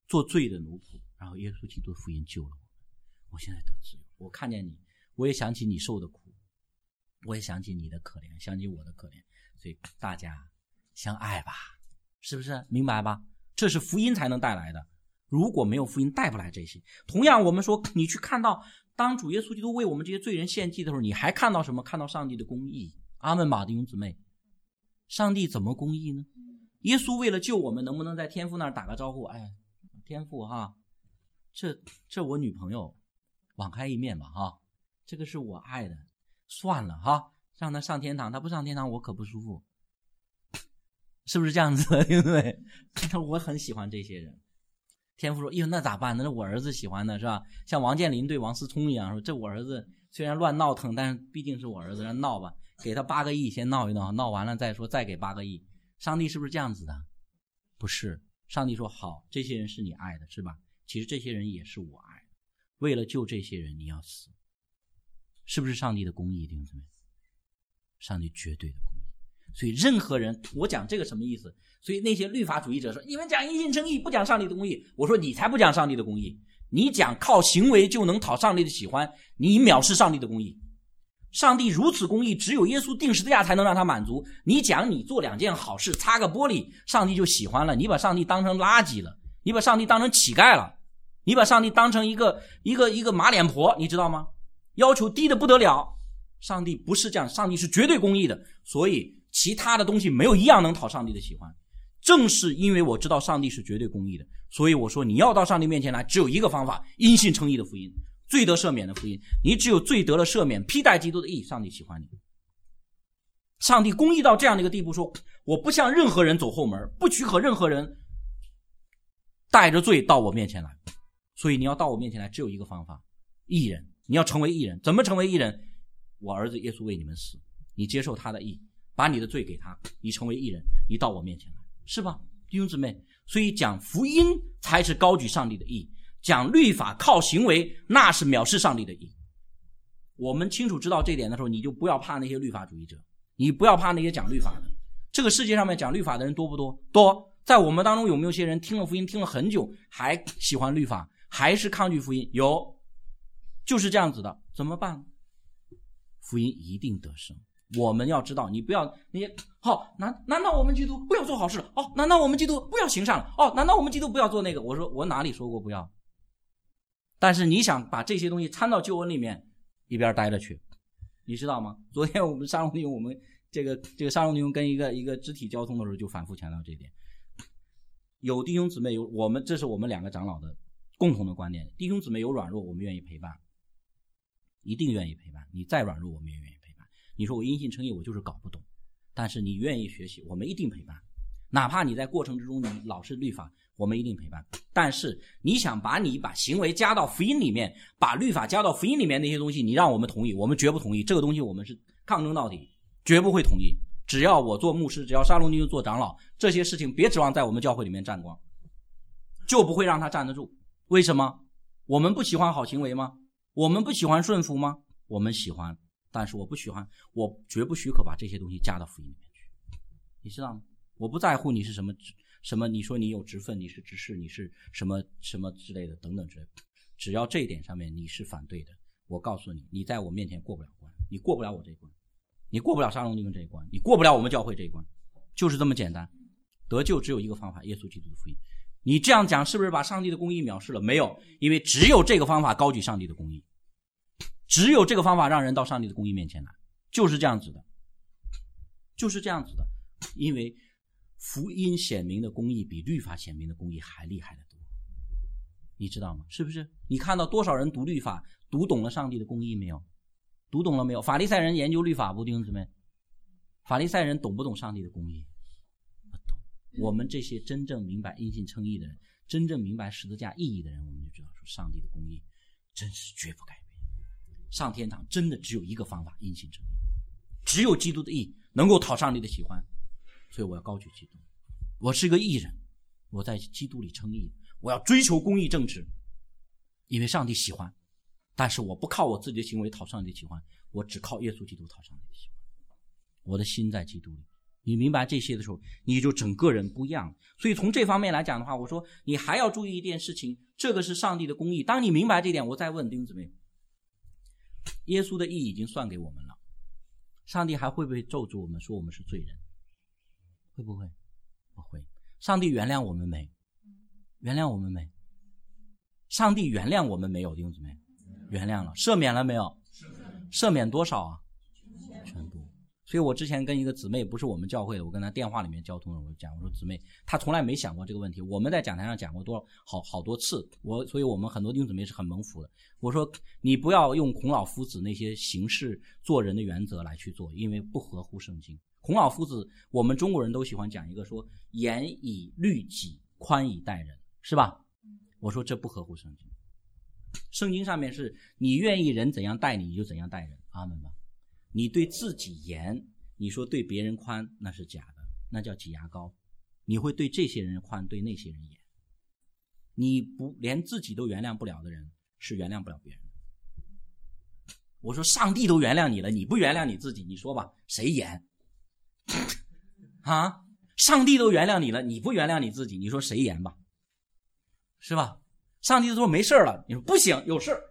做罪的奴仆，然后耶稣基督的福音救了我，我现在得自由。我看见你，我也想起你受的苦，我也想起你的可怜，想起我的可怜，所以大家相爱吧，是不是？明白吧？这是福音才能带来的，如果没有福音带不来这些。同样我们说，你去看到当主耶稣基督为我们这些罪人献祭的时候，你还看到什么？看到上帝的公义。阿们吧，弟兄姊妹，上帝怎么公义呢？耶稣为了救我们，能不能在天父那儿打个招呼？哎，天父哈，这这我女朋友，网开一面吧哈，这个是我爱的，算了哈，让她上天堂，她不上天堂我可不舒服，是不是这样子的？对不对？我很喜欢这些人。天父说：“哟，那咋办呢？那我儿子喜欢的是吧？像王健林对王思聪一样，说这我儿子虽然乱闹腾，但是毕竟是我儿子，让闹吧，给他八个亿，先闹一闹，闹完了再说，再给八个亿。上帝是不是这样子的？不是，上帝说好，这些人是你爱的，是吧？其实这些人也是我爱的，为了救这些人，你要死，是不是上帝的公义？弟兄姊妹，上帝绝对的公义。所以任何人，我讲这个什么意思？所以那些律法主义者说，你们讲因信称义，不讲上帝的公义。我说你才不讲上帝的公义，你讲靠行为就能讨上帝的喜欢，你藐视上帝的公义。上帝如此公义，只有耶稣钉十字架才能让他满足。你讲你做两件好事，擦个玻璃，上帝就喜欢了。你把上帝当成垃圾了，你把上帝当成乞丐了，你把上帝当成一个一个一个马脸婆，你知道吗？要求低的不得了。上帝不是这样，上帝是绝对公义的，所以其他的东西没有一样能讨上帝的喜欢。正是因为我知道上帝是绝对公义的，所以我说你要到上帝面前来，只有一个方法，因信称义的福音，罪得赦免的福音。你只有罪得了赦免，披戴基督的义，上帝喜欢你。上帝公义到这样的一个地步，说我不向任何人走后门，不许可任何人带着罪到我面前来。所以你要到我面前来，只有一个方法，义人。你要成为义人，怎么成为义人？我儿子耶稣为你们死，你接受他的义，把你的罪给他，你成为义人，你到我面前来，是吧，弟兄姊妹？所以讲福音才是高举上帝的义，讲律法靠行为，那是藐视上帝的义。我们清楚知道这点的时候，你就不要怕那些律法主义者，你不要怕那些讲律法的。这个世界上面讲律法的人多不多？多。在我们当中有没有些人听了福音听了很久，还喜欢律法，还是抗拒福音？有，就是这样子的。怎么办？福音一定得胜。我们要知道，你不要那些好，难难道我们基督不要做好事了？哦，难道我们基督不要行善了？哦，难道我们基督不要做那个？我说我哪里说过不要？但是你想把这些东西掺到救恩里面，一边待着去，你知道吗？昨天我们沙龙弟兄，我们这个这个沙龙弟兄跟一个一个肢体交通的时候，就反复强调这一点。有弟兄姊妹有我们，这是我们两个长老的共同的观点。弟兄姊妹有软弱，我们愿意陪伴，一定愿意陪伴。你再软弱，我们也愿意陪伴。你说我因信称义，我就是搞不懂，但是你愿意学习，我们一定陪伴。哪怕你在过程之中你老是律法，我们一定陪伴。但是你想把你把行为加到福音里面，把律法加到福音里面那些东西，你让我们同意，我们绝不同意。这个东西我们是抗争到底，绝不会同意。只要我做牧师，只要沙龙弟兄做长老，这些事情别指望在我们教会里面沾光，就不会让他站得住。为什么？我们不喜欢好行为吗？我们不喜欢顺服吗？我们喜欢，但是我不喜欢，我绝不许可把这些东西加到福音里面去。你知道吗？我不在乎你是什么什么，你说你有职分，你是执事，你是什么什么之类的等等之类的，只要这一点上面你是反对的，我告诉你，你在我面前过不了关，你过不了我这一关，你过不了沙龙弟兄这一关，你过不了我们教会这一关，就是这么简单。得救只有一个方法，耶稣基督的福音。你这样讲是不是把上帝的公义藐视了？没有，因为只有这个方法高举上帝的公义，只有这个方法让人到上帝的公义面前来，就是这样子的，就是这样子的。因为福音显明的公义比律法显明的公义还厉害得多，你知道吗？是不是？你看到多少人读律法读懂了上帝的公义没有？读懂了没有？法利赛人研究律法不？弟兄姊妹，法利赛人懂不懂上帝的公义？不懂。我们这些真正明白因信称义的人，真正明白十字架意义的人，我们就知道说上帝的公义真是绝不改变。上天堂真的只有一个方法，因信称义，只有基督的义能够讨上帝的喜欢。所以我要高举基督，我是个义人，我在基督里称义，我要追求公义正直，因为上帝喜欢。但是我不靠我自己的行为讨上帝的喜欢，我只靠耶稣基督讨上帝的喜欢。我的心在基督里， 你明白这些的时候，你就整个人不一样。所以从这方面来讲的话，我说你还要注意一件事情，这个是上帝的公义。当你明白这点，我再问弟兄姊妹，耶稣的义已经算给我们了，上帝还会不会咒诅我们，说我们是罪人？会不会？不会。上帝原谅我们没？原谅我们没？上帝原谅我们没有？弟兄姊妹，原谅了。赦免了没有？赦免多少啊？全部。所以我之前跟一个姊妹，不是我们教会的，我跟她电话里面交通了，我讲，我说姊妹，她从来没想过这个问题。我们在讲台上讲过多少好好多次，我所以我们很多弟兄姊妹是很蒙福的。我说你不要用孔老夫子那些行事做人的原则来去做，因为不合乎圣经。孔老夫子，我们中国人都喜欢讲一个说严以律己，宽以待人，是吧？我说这不合乎圣经。圣经上面是你愿意人怎样待你，你就怎样待人，阿们吧。你对自己严，你说对别人宽，那是假的，那叫挤牙膏。你会对这些人宽，对那些人严。你不连自己都原谅不了的人，是原谅不了别人的。我说上帝都原谅你了，你不原谅你自己，你说吧，谁严？啊，上帝都原谅你了，你不原谅你自己，你说谁严吧？是吧？上帝都说没事了，你说不行，有事。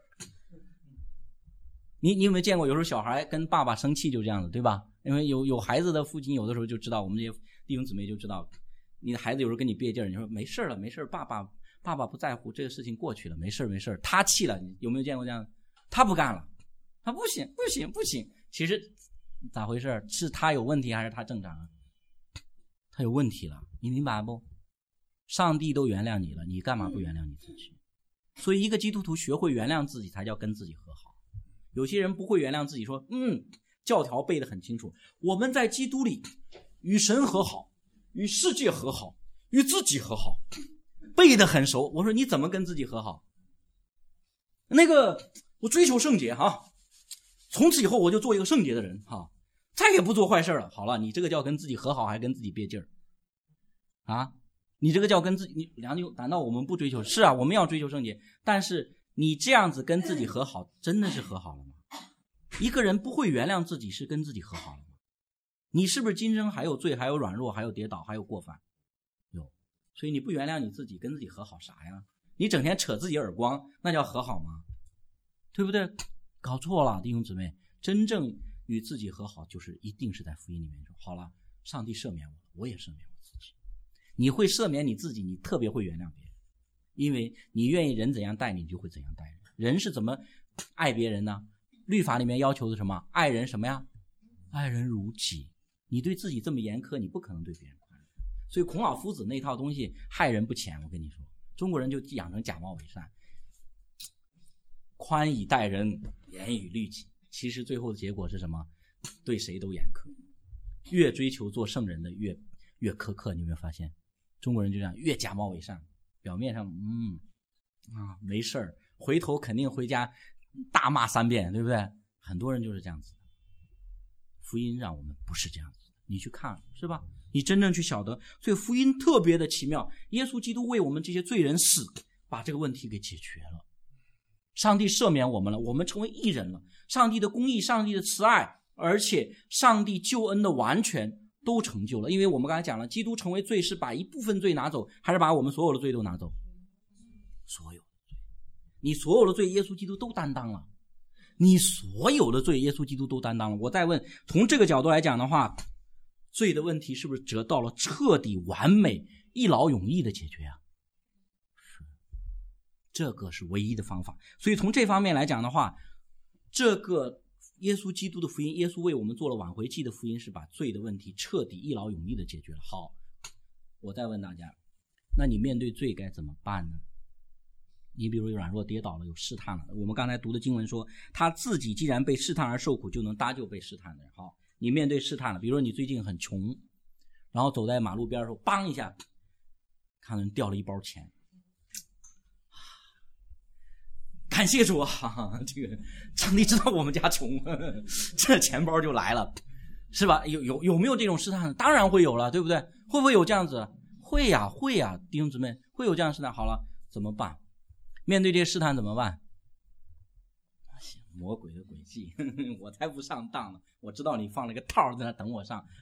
你你有没有见过有时候小孩跟爸爸生气就这样子，对吧？因为有有孩子的父亲有的时候就知道，我们这些弟兄姊妹就知道，你的孩子有时候跟你憋劲儿，你说没事了，没事，爸爸爸爸不在乎，这个事情过去了，没事没事。他气了，你有没有见过这样？他不干了，他不行不行不行。其实咋回事？是他有问题还是他正常啊？他有问题了，你明白不？上帝都原谅你了，你干嘛不原谅你自己？所以一个基督徒学会原谅自己，才叫跟自己和好。有些人不会原谅自己，说嗯，教条背得很清楚，我们在基督里与神和好，与世界和好，与自己和好，背得很熟。我说你怎么跟自己和好？那个我追求圣洁哈，从此以后我就做一个圣洁的人哈，再也不做坏事了。好了，你这个叫跟自己和好，还跟自己憋劲儿啊？你这个叫跟自己，你梁弟兄，难道我们不追求？是啊，我们要追求圣洁，但是你这样子跟自己和好，真的是和好了吗？一个人不会原谅自己，是跟自己和好了吗？你是不是今生还有罪，还有软弱，还有跌倒，还有过犯？有，所以你不原谅你自己，跟自己和好啥呀？你整天扯自己耳光，那叫和好吗？对不对？搞错了，弟兄姊妹，真正与自己和好，就是一定是在福音里面说，好了，上帝赦免我，我也赦免我自己。你会赦免你自己，你特别会原谅别人，因为你愿意人怎样待你，就会怎样待人。人是怎么爱别人呢？律法里面要求的什么？爱人什么呀？爱人如己。你对自己这么严苛，你不可能对别人宽容。所以孔老夫子那套东西害人不浅，我跟你说，中国人就养成假冒伪善，宽以待人，严以律己。其实最后的结果是什么？对谁都严苛。越追求做圣人的越越苛刻，你有没有发现？中国人就这样，越假冒伪善，表面上嗯啊没事儿，回头肯定回家大骂三遍，对不对？很多人就是这样子。福音让我们不是这样子，你去看是吧？你真正去晓得，所以福音特别的奇妙。耶稣基督为我们这些罪人死，把这个问题给解决了。上帝赦免我们了，我们成为义人了。上帝的公义，上帝的慈爱，而且上帝救恩的完全都成就了。因为我们刚才讲了，基督成为罪是把一部分罪拿走，还是把我们所有的罪都拿走？所有的罪，你所有的罪耶稣基督都担当了，你所有的罪耶稣基督都担当了。我再问，从这个角度来讲的话，罪的问题是不是得到了彻底完美一劳永逸的解决啊？是，这个是唯一的方法。所以从这方面来讲的话，这个耶稣基督的福音，耶稣为我们做了挽回祭的福音，是把罪的问题彻底一劳永逸的解决了。好，我再问大家，那你面对罪该怎么办呢？你比如软弱跌倒了，有试探了，我们刚才读的经文说，他自己既然被试探而受苦，就能搭救被试探的人。好，你面对试探了，比如说你最近很穷，然后走在马路边的时候，梆一下看到人掉了一包钱，感谢主啊，这个上帝知道我们家穷，呵呵，这钱包就来了，是吧？有有有没有这种试探？当然会有了，对不对？会不会有这样子？会呀，会呀，弟兄姊妹，会有这样的试探。好了，怎么办？面对这些试探怎么办？魔鬼的诡计，我才不上当呢！我知道你放了个套在那等我上，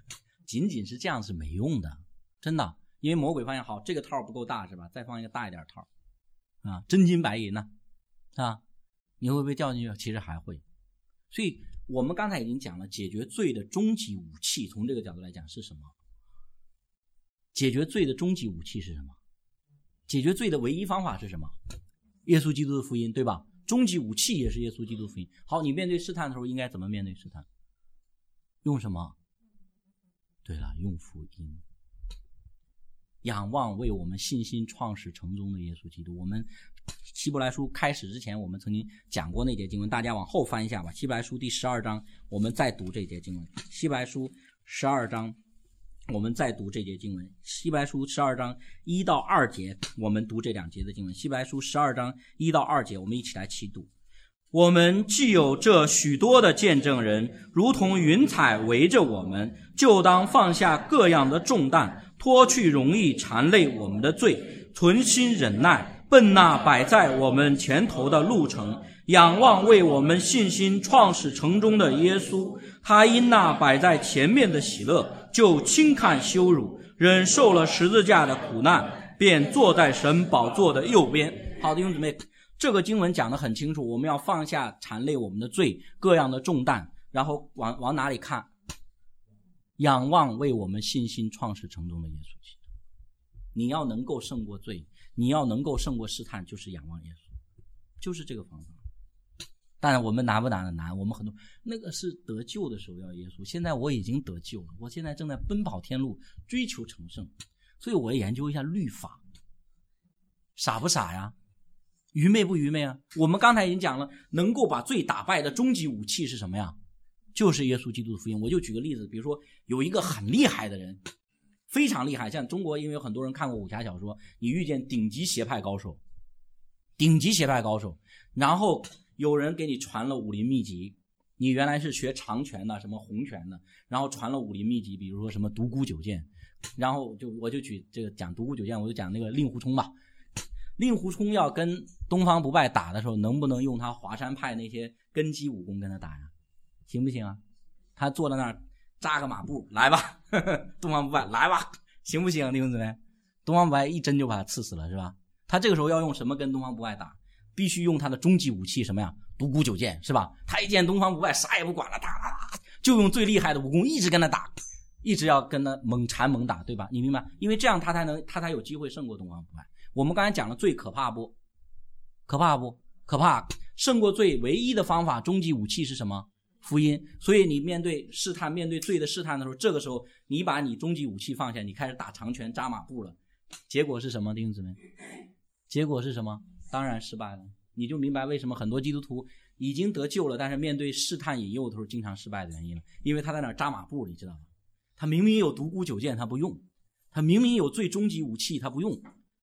仅仅是这样是没用的，真的，因为魔鬼发现好这个套不够大是吧？再放一个大一点套啊，真金白银呢 啊, 啊，你会不会掉进去？其实还会。所以我们刚才已经讲了，解决罪的终极武器，从这个角度来讲是什么？解决罪的终极武器是什么？解决罪的唯一方法是什么？耶稣基督的福音，对吧？终极武器也是耶稣基督的福音。好，你面对试探的时候应该怎么面对试探？用什么？对了，用福音。仰望为我们信心创始成终的耶稣基督。我们希伯来书开始之前我们曾经讲过那节经文，大家往后翻一下吧。希伯来书第十二章我们再读这节经文。希伯来书十二章我们再读这节经文。希伯来书十二章一到二节我们读这两节的经文。希伯来书十二章一到二节我们一起来齐读。我们既有这许多的见证人，如同云彩围着我们，就当放下各样的重担，脱去容易缠累我们的罪，存心忍耐，奔那摆在我们前头的路程，仰望为我们信心创始成终的耶稣。他因那摆在前面的喜乐，就轻看羞辱，忍受了十字架的苦难，便坐在神宝座的右边。好的，弟兄姊妹，这个经文讲得很清楚，我们要放下缠累我们的罪，各样的重担，然后往往哪里看？仰望为我们信心创始成终的耶稣基督。你要能够胜过罪，你要能够胜过试探，就是仰望耶稣，就是这个方法。当然我们难不难的难，我们很多那个是得救的时候要耶稣，现在我已经得救了，我现在正在奔跑天路，追求成圣，所以我研究一下律法。傻不傻呀？愚昧不愚昧啊？我们刚才已经讲了，能够把罪打败的终极武器是什么呀？就是耶稣基督的福音。我就举个例子，比如说有一个很厉害的人，非常厉害，像中国因为有很多人看过武侠小说，你遇见顶级邪派高手，顶级邪派高手，然后有人给你传了武林秘籍，你原来是学长拳的什么洪拳的，然后传了武林秘籍，比如说什么独孤九剑，然后就我就举这个讲独孤九剑，我就讲那个令狐冲吧。令狐冲要跟东方不败打的时候，能不能用他华山派那些根基武功跟他打呀？行不行啊？他坐在那儿扎个马步，来吧，呵呵，东方不败来吧，行不行？弟兄姊妹，东方不败一针就把他刺死了，是吧？他这个时候要用什么跟东方不败打？必须用他的终极武器什么呀？独孤九剑，是吧？他一见东方不败啥也不管了，打打打，就用最厉害的武功一直跟他打，一直要跟他猛缠猛打，对吧？你明白？因为这样他才能他才有机会胜过东方不败。我们刚才讲了最可怕不？可怕不？可怕。胜过罪唯一的方法，终极武器是什么？福音。所以你面对试探，面对罪的试探的时候，这个时候你把你终极武器放下，你开始打长拳扎马步了，结果是什么？弟兄姊妹，结果是什么？当然失败了。你就明白为什么很多基督徒已经得救了，但是面对试探引诱的时候经常失败的原因了。因为他在那儿扎马步，你知道吗？他明明有独孤九剑他不用，他明明有最终极武器他不用。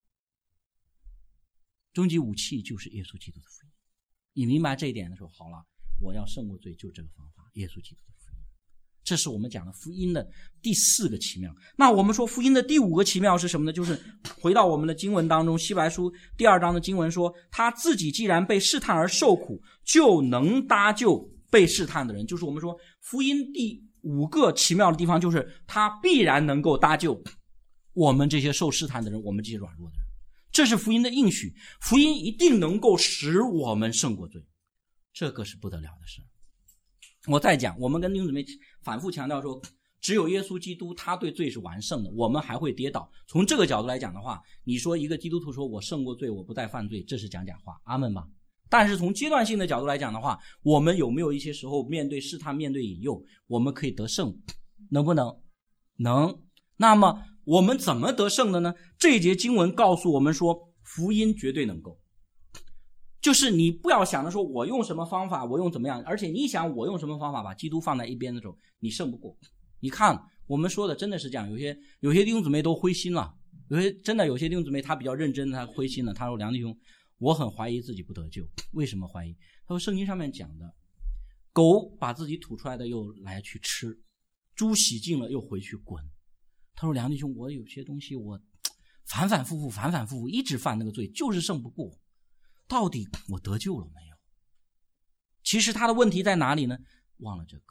终极武器就是耶稣基督的福音。你明白这一点的时候，好了，我要胜过罪，就这个方法，耶稣基督的福音。这是我们讲的福音的第四个奇妙。那我们说福音的第五个奇妙是什么呢？就是回到我们的经文当中，希伯来书第二章的经文说，他自己既然被试探而受苦，就能搭救被试探的人。就是我们说福音第五个奇妙的地方，就是他必然能够搭救我们这些受试探的人，我们这些软弱的人。这是福音的应许，福音一定能够使我们胜过罪，这个是不得了的事。我再讲，我们跟弟兄姊妹反复强调说，只有耶稣基督他对罪是完胜的，我们还会跌倒。从这个角度来讲的话，你说一个基督徒说我胜过罪，我不再犯罪，这是讲假话，阿们吧。但是从阶段性的角度来讲的话，我们有没有一些时候面对试探，面对引诱，我们可以得胜？能不能？能。那么我们怎么得胜的呢？这一节经文告诉我们说，福音绝对能够。就是你不要想着说我用什么方法，我用怎么样，而且你想我用什么方法把基督放在一边的时候，你胜不过。你看我们说的真的是这样，有些有些弟兄姊妹都灰心了，有些真的有些弟兄姊妹他比较认真，他灰心了，他说梁弟兄，我很怀疑自己不得救。为什么怀疑？他说圣经上面讲的，狗把自己吐出来的又来去吃，猪洗净了又回去滚。他说梁弟兄，我有些东西我反反复复反反复复一直犯那个罪，就是胜不过，到底我得救了没有？其实他的问题在哪里呢？忘了这个，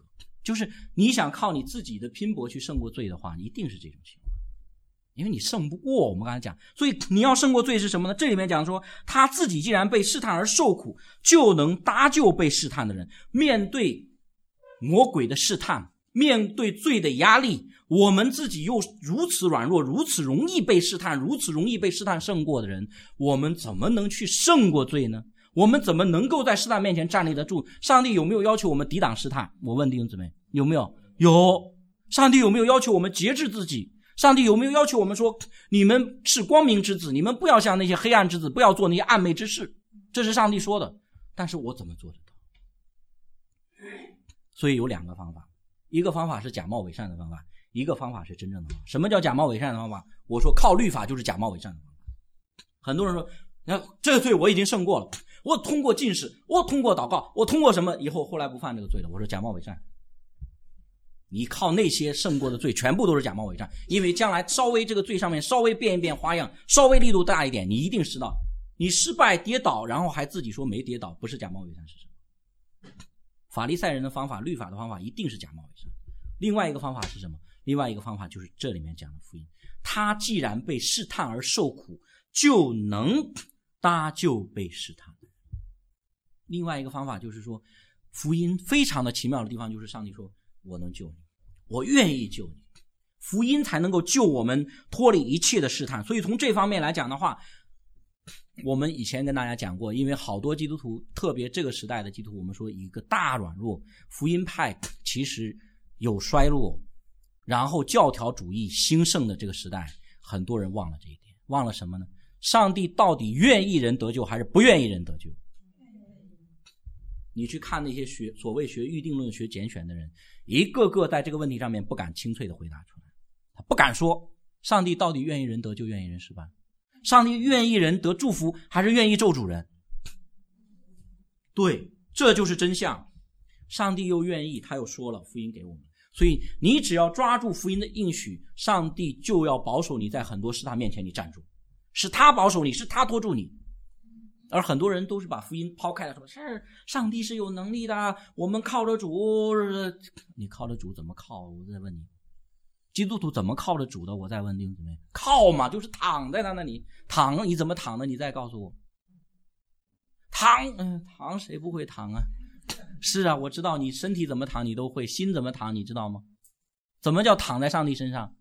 就是你想靠你自己的拼搏去胜过罪的话，一定是这种情况，因为你胜不过。我们刚才讲，所以你要胜过罪是什么呢？这里面讲说，他自己既然被试探而受苦，就能搭救被试探的人。面对魔鬼的试探，面对罪的压力，我们自己又如此软弱，如此容易被试探，如此容易被试探胜过的人，我们怎么能去胜过罪呢？我们怎么能够在试探面前站立得住？上帝有没有要求我们抵挡试探？我问弟兄姊妹，有没有？有。上帝有没有要求我们节制自己？上帝有没有要求我们说，你们是光明之子，你们不要像那些黑暗之子，不要做那些暧昧之事？这是上帝说的。但是我怎么做得到？所以有两个方法，一个方法是假冒伪善的方法，一个方法是真正的方法。什么叫假冒伪善的方法？我说靠律法就是假冒伪善的方法。很多人说，这个罪我已经胜过了，我通过禁食，我通过祷告，我通过什么，以后后来不犯这个罪了。我说假冒伪善，你靠那些胜过的罪全部都是假冒伪善，因为将来稍微这个罪上面稍微变一变花样，稍微力度大一点，你一定知道你失败跌倒，然后还自己说没跌倒，不是假冒伪善是什么？法利赛人的方法，律法的方法一定是假冒伪善。另外一个方法是什么？另外一个方法就是这里面讲的福音，他既然被试探而受苦，就能搭救被试探。另外一个方法就是说，福音非常的奇妙的地方就是上帝说，我能救你，我愿意救你，福音才能够救我们脱离一切的试探。所以从这方面来讲的话，我们以前跟大家讲过，因为好多基督徒，特别这个时代的基督徒，我们说一个大软弱，福音派其实有衰落，然后教条主义兴盛的这个时代，很多人忘了这一点。忘了什么呢？上帝到底愿意人得救还是不愿意人得救？你去看那些学所谓学预定论、学拣选的人，一个个在这个问题上面不敢清脆的回答出来，他不敢说上帝到底愿意人得救，愿意人失败。上帝愿意人得祝福还是愿意咒诅人？对，这就是真相。上帝又愿意，他又说了福音给我们，所以你只要抓住福音的应许，上帝就要保守你在很多试探面前你站住，是他保守你，是他拖住你。而很多人都是把福音抛开了，说是上帝是有能力的，我们靠着主。你靠着主怎么靠？我在问你，基督徒怎么靠着主的？我再问弟兄姊妹，靠嘛，就是躺在那里，躺你怎么躺的？你再告诉我，躺，嗯，躺谁不会躺啊？是啊，我知道你身体怎么躺你都会，心怎么躺你知道吗？怎么叫躺在上帝身上？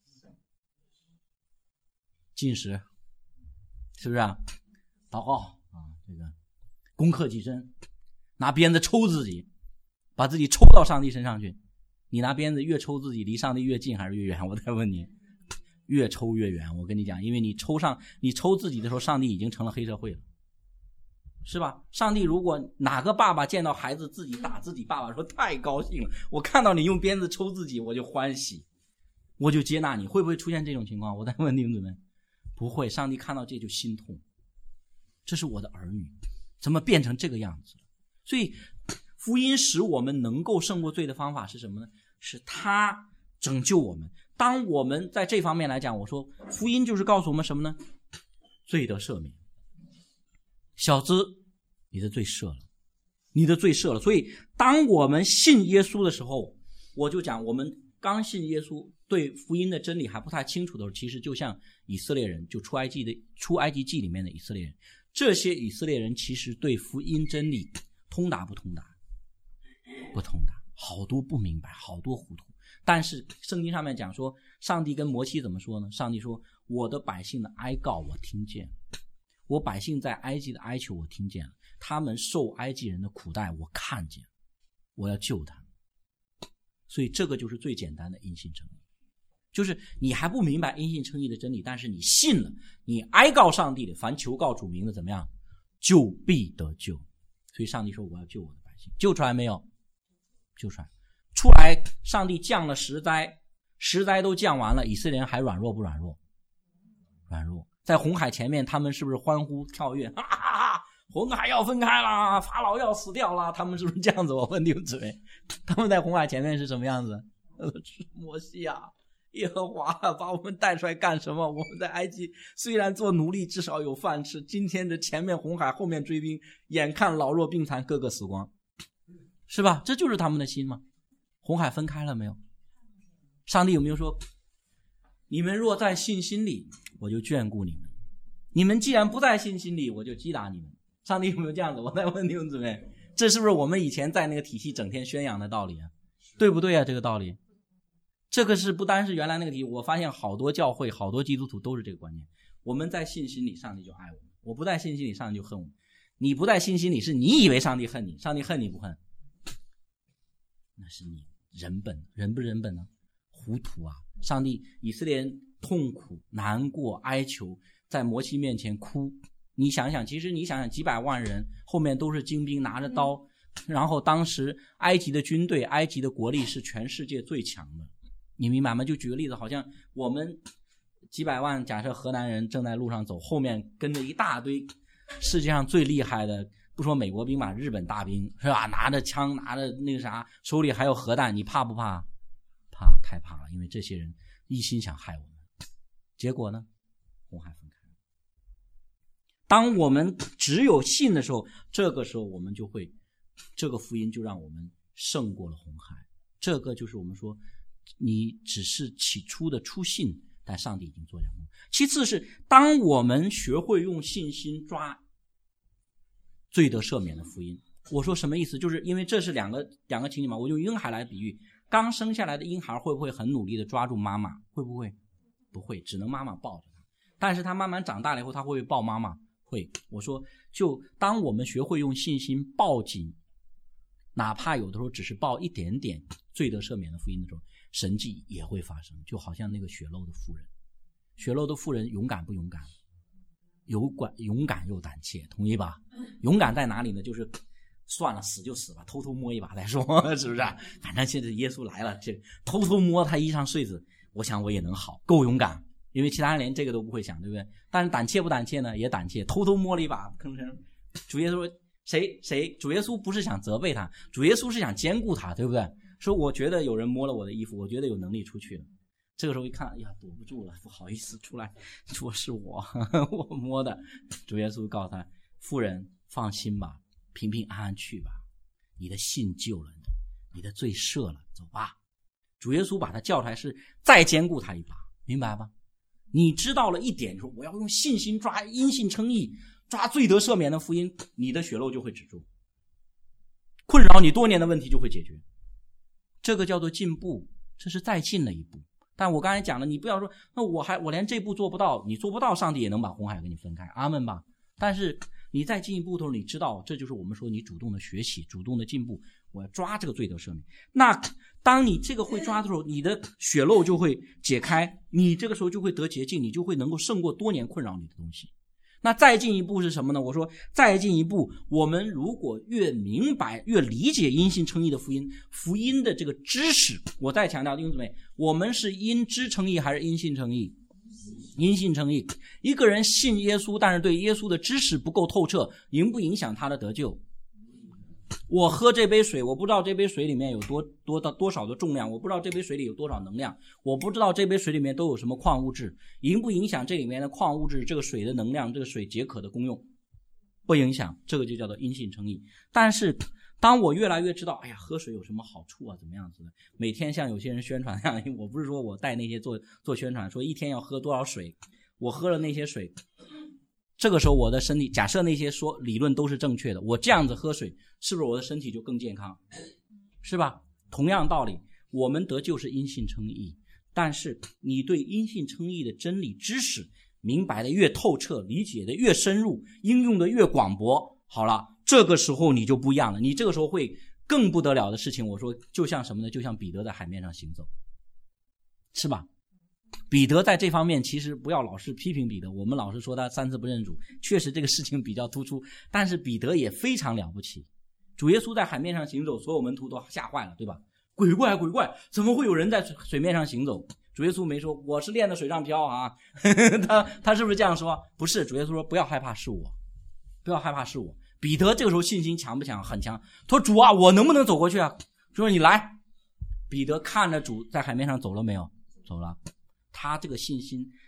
进食，是不是啊？祷告啊，这个攻克己身，拿鞭子抽自己，把自己抽到上帝身上去。你拿鞭子越抽自己离上帝越近还是越远？我再问你，越抽越远。我跟你讲，因为你抽上你抽自己的时候，上帝已经成了黑社会了，是吧？上帝如果哪个爸爸见到孩子自己打自己爸爸说太高兴了，我看到你用鞭子抽自己我就欢喜，我就接纳你，会不会出现这种情况？我再问你们，不会。上帝看到这就心痛，这是我的儿女怎么变成这个样子了？所以福音使我们能够胜过罪的方法是什么呢？是他拯救我们。当我们在这方面来讲，我说福音就是告诉我们什么呢？罪得赦免。小子，你的罪赦了，你的罪赦了。所以当我们信耶稣的时候，我就讲我们刚信耶稣，对福音的真理还不太清楚的时候，其实就像以色列人，就出埃及的出埃及记里面的以色列人，这些以色列人其实对福音真理通达不通达？不通达，好多不明白，好多糊涂。但是圣经上面讲说，上帝跟摩西怎么说呢？上帝说，我的百姓的哀告我听见，我百姓在埃及的哀求我听见了，他们受埃及人的苦待我看见，我要救他们。所以这个就是最简单的因信称义，就是你还不明白因信称义的真理，但是你信了，你哀告上帝的，凡求告主名的怎么样，就必得救。所以上帝说我要救我的百姓，救出来没有？救出来。出来，上帝降了十灾，十灾都降完了，以色列人还软弱不软弱？软弱。在红海前面他们是不是欢呼跳跃？哈哈哈，红海要分开了，法老要死掉了，他们是不是这样子？我问弟兄姊妹，他们在红海前面是什么样子？摩西啊，耶和华把我们带出来干什么？我们在埃及虽然做奴隶，至少有饭吃，今天这前面红海后面追兵，眼看老弱病残，个个死光，是吧？这就是他们的心嘛。 红海分开了没有？上帝有没有说，你们若在信心里，我就眷顾你们；你们既然不在信心里，我就击打你们。上帝有没有这样子？我再问弟兄姊妹，这是不是我们以前在那个体系整天宣扬的道理啊？对不对啊？这个道理，这个是不单是原来那个体系，我发现好多教会、好多基督徒都是这个观念。我们在信心里，上帝就爱我们；我不在信心里，上帝就恨我们。你不在信心里，是你以为上帝恨你，上帝恨你不恨？那是你人本，人不人本呢？糊涂啊！上帝，以色列人痛苦、难过、哀求，在摩西面前哭。你想想，其实你想想，几百万人后面都是精兵拿着刀，然后当时埃及的军队、埃及的国力是全世界最强的，你明白吗？就举个例子，好像我们几百万，假设河南人正在路上走，后面跟着一大堆世界上最厉害的，不说美国兵吧，日本大兵是吧？拿着枪，拿着那个啥，手里还有核弹，你怕不怕？怕，太怕了，因为这些人一心想害我们。结果呢，红海分开。当我们只有信的时候，这个时候我们就会，这个福音就让我们胜过了红海。这个就是我们说，你只是起初的初信，但上帝已经做两功。其次是，当我们学会用信心抓罪得赦免的福音。我说什么意思？就是因为这是两个两个情景嘛。我用婴孩来比喻，刚生下来的婴孩会不会很努力的抓住妈妈？会不会？不会，只能妈妈抱着他。但是他慢慢长大了以后，他会不会抱妈妈？会。我说，就当我们学会用信心抱紧，哪怕有的时候只是抱一点点罪得赦免的福音的时候，神迹也会发生。就好像那个血漏的妇人，血漏的妇人勇敢不勇敢？有管勇敢又胆怯，同意吧？勇敢在哪里呢？就是算了，死就死吧，偷偷摸一把再说，是不是？反正现在耶稣来了，这偷偷摸他衣裳穗子，我想我也能好，够勇敢。因为其他人连这个都不会想，对不对？但是胆怯不胆怯呢？也胆怯，偷偷摸了一把，吭声。主耶稣说：“谁谁？”主耶稣不是想责备他，主耶稣是想兼顾他，对不对？说我觉得有人摸了我的衣服，我觉得有能力出去了。这个时候一看，哎呀，躲不住了，不好意思出来，说是我，我摸的。主耶稣告诉他：“妇人，放心吧，平平安安去吧，你的信救了你，你的罪赦了，走吧。”主耶稣把他叫出来，是再兼顾他一把，明白吗？你知道了一点，说我要用信心抓因信称义，抓罪得赦免的福音，你的血漏就会止住，困扰你多年的问题就会解决。这个叫做进步，这是再进了一步。但我刚才讲了，你不要说那我还我连这步做不到，你做不到，上帝也能把红海给你分开，阿们吧。但是你再进一步的时候，你知道这就是我们说你主动的学习，主动的进步，我要抓这个罪得赦免。那当你这个会抓的时候，你的血漏就会解开，你这个时候就会得洁净，你就会能够胜过多年困扰你的东西。那再进一步是什么呢？我说再进一步，我们如果越明白越理解因信称义的福音，福音的这个知识，我再强调弟兄姊妹，我们是因知称义还是因信称义？因信称义。一个人信耶稣，但是对耶稣的知识不够透彻，影不影响他的得救？我喝这杯水，我不知道这杯水里面有多多的多少的重量，我不知道这杯水里有多少能量，我不知道这杯水里面都有什么矿物质，影不影响这里面的矿物质这个水的能量，这个水解渴的功用？不影响，这个就叫做因信称义。但是当我越来越知道，哎呀，喝水有什么好处啊，怎么样子的，每天像有些人宣传那样，我不是说我带那些做做宣传说一天要喝多少水，我喝了那些水，这个时候我的身体，假设那些说理论都是正确的，我这样子喝水，是不是我的身体就更健康？是吧？同样道理，我们得救是因信称义，但是你对因信称义的真理知识明白的越透彻，理解的越深入，应用的越广博，好了，这个时候你就不一样了，你这个时候会更不得了的事情。我说就像什么呢？就像彼得在海面上行走，是吧？彼得在这方面其实不要老是批评彼得，我们老是说他三次不认主，确实这个事情比较突出，但是彼得也非常了不起。主耶稣在海面上行走，所有门徒都吓坏了，对吧？鬼怪鬼怪，怎么会有人在水面上行走？主耶稣没说我是练在水上漂啊他他是不是这样说？不是，主耶稣说不要害怕，是我，不要害怕，是我。彼得这个时候信心强不强？很强。他说主啊，我能不能走过去啊？主说你来。彼得看着主在海面上走了没有？走了。他这个信心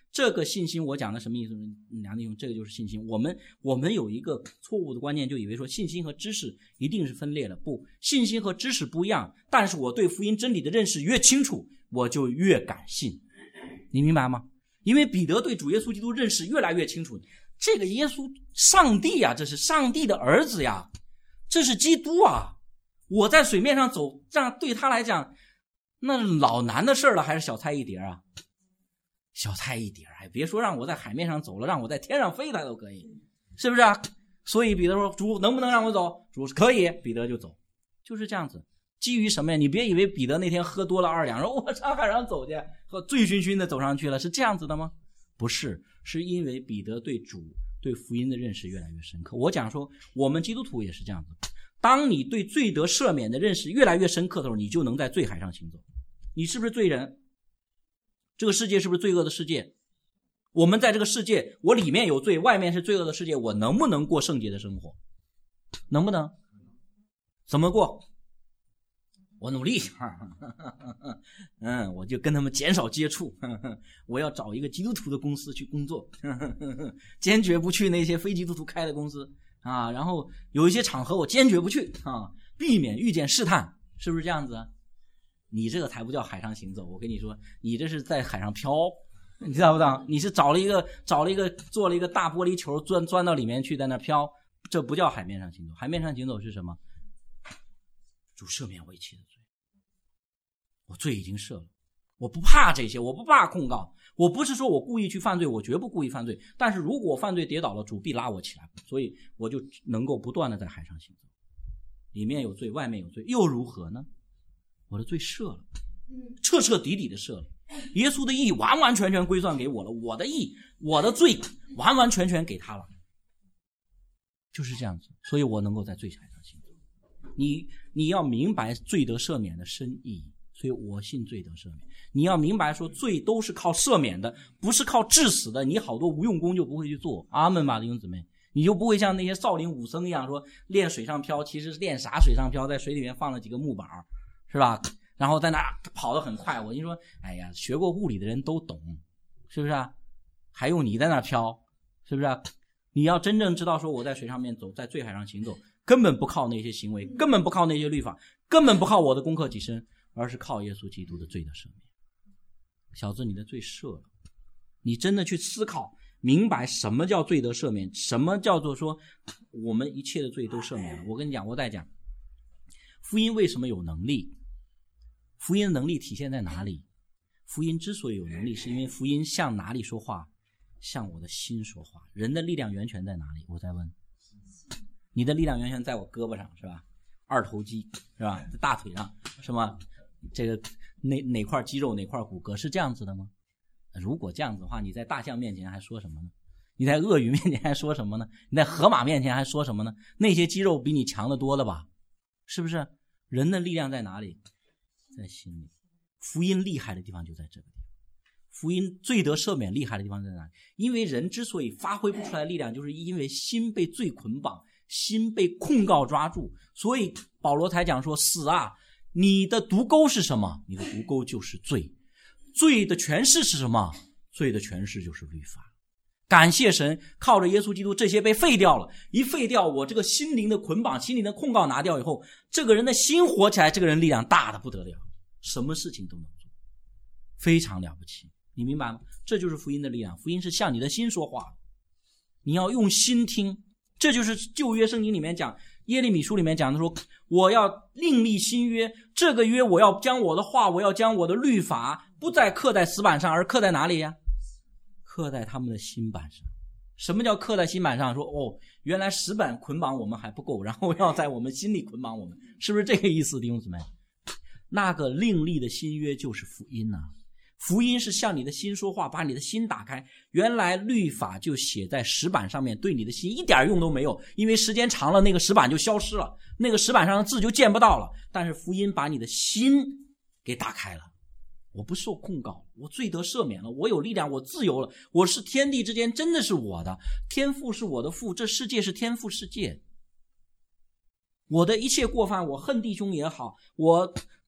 这个信心我讲的什么意思？梁弟兄，这个就是信心。我们我们有一个错误的观念，就以为说信心和知识一定是分裂的。不，信心和知识不一样，但是我对福音真理的认识越清楚，我就越敢信。你明白吗？因为彼得对主耶稣基督认识越来越清楚，这个耶稣上帝啊，这是上帝的儿子呀，这是基督啊。我在水面上走，这样对他来讲那老难的事儿了，还是小菜一碟啊？小菜一碟，还别说让我在海面上走了，让我在天上飞他都可以，是不是啊？所以彼得说，主能不能让我走？主说可以，彼得就走。就是这样子。基于什么呀？你别以为彼得那天喝多了二两，说我上海上走去，喝醉醺醺的走上去了，是这样子的吗？不是，是因为彼得对主对福音的认识越来越深刻。我讲说我们基督徒也是这样子，当你对罪得赦免的认识越来越深刻的时候，你就能在罪海上行走。你是不是罪人？这个世界是不是罪恶的世界？我们在这个世界，我里面有罪，外面是罪恶的世界，我能不能过圣洁的生活？能不能？怎么过？我努力，嗯，我就跟他们减少接触，我要找一个基督徒的公司去工作，坚决不去那些非基督徒开的公司啊。然后有一些场合我坚决不去啊，避免遇见试探，是不是这样子啊？你这个才不叫海上行走，我跟你说，你这是在海上飘，你知道不知道？你是找了一个找了一个做了一个大玻璃球，钻钻到里面去，在那飘，这不叫海面上行走。海面上行走是什么？主赦免我一切的罪，我罪已经赦了，我不怕这些，我不怕控告，我不是说我故意去犯罪，我绝不故意犯罪，但是如果我犯罪跌倒了，主必拉我起来，所以我就能够不断的在海上行走。里面有罪，外面有罪，又如何呢？我的罪赦了，彻彻底底的赦了，耶稣的义完完全全归算给我了，我的义，我的罪完完全全给他了，就是这样子。所以我能够在罪海上行走。你你要明白罪得赦免的深意，所以我信罪得赦免。你要明白说罪都是靠赦免的，不是靠致死的，你好多无用功就不会去做。阿们吧，弟兄姊妹，你就不会像那些少林武僧一样说练水上漂，其实是练啥水上漂，在水里面放了几个木板，是吧？然后在那跑得很快。我跟你说，哎呀，学过物理的人都懂，是不是啊？还用你在那飘，是不是啊？你要真正知道说我在水上面走，在罪海上行走，根本不靠那些行为，根本不靠那些律法，根本不靠我的功课己身，而是靠耶稣基督的罪的赦免。小子，你的罪赦了，你真的去思考明白什么叫罪得赦免，什么叫做说我们一切的罪都赦免了。我跟你讲，我再讲福音为什么有能力，福音的能力体现在哪里？福音之所以有能力，是因为福音向哪里说话？向我的心说话。人的力量源泉在哪里？我再问，你的力量源泉在我胳膊上是吧？二头肌是吧？在大腿上是吗？这个哪哪块肌肉哪块骨骼是这样子的吗？如果这样子的话，你在大象面前还说什么呢？你在鳄鱼面前还说什么呢？你在河马面前还说什么呢？那些肌肉比你强得多了吧？是不是？人的力量在哪里？在心里。福音厉害的地方就在这个地方。福音罪得赦免厉害的地方在哪里？因为人之所以发挥不出来力量，就是因为心被罪捆绑，心被控告抓住。所以保罗才讲说，死啊，你的毒钩是什么？你的毒钩就是罪。罪的权势是什么？罪的权势就是律法。感谢神，靠着耶稣基督，这些被废掉了。一废掉，我这个心灵的捆绑，心灵的控告拿掉以后，这个人的心活起来，这个人力量大的不得了，什么事情都能做，非常了不起。你明白吗？这就是福音的力量。福音是向你的心说话，你要用心听。这就是旧约圣经里面讲，耶利米书里面讲的说，我要另立新约，这个约我要将我的话，我要将我的律法不再刻在死板上，而刻在哪里呀？刻在他们的心板上。什么叫刻在心板上？说哦，原来石板捆绑我们还不够，然后要在我们心里捆绑我们，是不是这个意思？弟兄姊妹，那个另立的新约就是福音啊。福音是向你的心说话，把你的心打开。原来律法就写在石板上面，对你的心一点用都没有，因为时间长了，那个石板就消失了，那个石板上的字就见不到了。但是福音把你的心给打开了。我不受控告，我罪得赦免了，我有力量，我自由了，我是天地之间真的是我的，天父是我的父，这世界是天父世界。我的一切过犯，我恨弟兄也好，我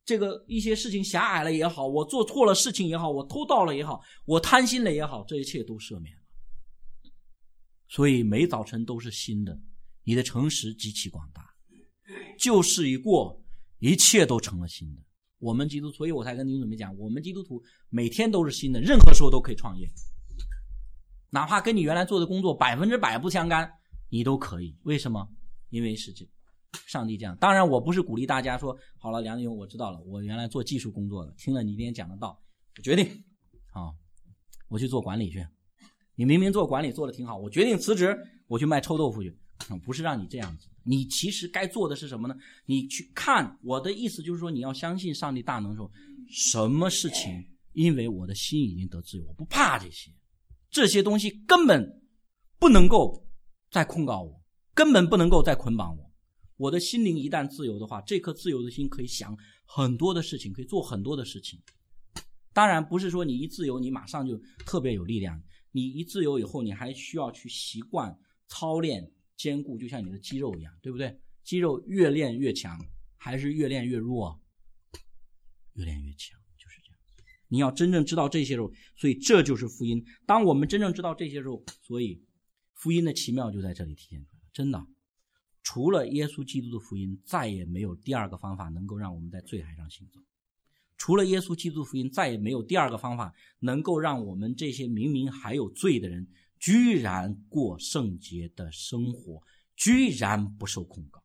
这个一些事情狭隘了也好，我做错了事情也好，我偷盗了也好，我贪心了也好，这一切都赦免了。所以每早晨都是新的，你的诚实极其广大，旧事已过，一切都成了新的。我们基督徒，所以我才跟弟兄姊妹讲，我们基督徒每天都是新的，任何时候都可以创业，哪怕跟你原来做的工作百分之百不相干，你都可以。为什么？因为是这上帝这样。当然我不是鼓励大家说，好了，梁弟兄我知道了，我原来做技术工作的，听了你今天讲的道，我决定啊，我去做管理去。你明明做管理做得挺好，我决定辞职，我去卖臭豆腐去。不是让你这样子，你其实该做的是什么呢？你去看，我的意思就是说，你要相信上帝大能的时候，什么事情因为我的心已经得自由，我不怕这些，这些东西根本不能够再控告我，根本不能够再捆绑我。我的心灵一旦自由的话，这颗自由的心可以想很多的事情，可以做很多的事情。当然不是说你一自由你马上就特别有力量，你一自由以后你还需要去习惯操练坚固，就像你的肌肉一样，对不对？肌肉越练越强还是越练越弱？越练越强，就是这样。你要真正知道这些时候，所以这就是福音。当我们真正知道这些时候，所以福音的奇妙就在这里体现出来。真的，除了耶稣基督的福音，再也没有第二个方法能够让我们在罪海上行走。除了耶稣基督福音，再也没有第二个方法能够让我们这些明明还有罪的人居然过圣洁的生活，居然不受控告。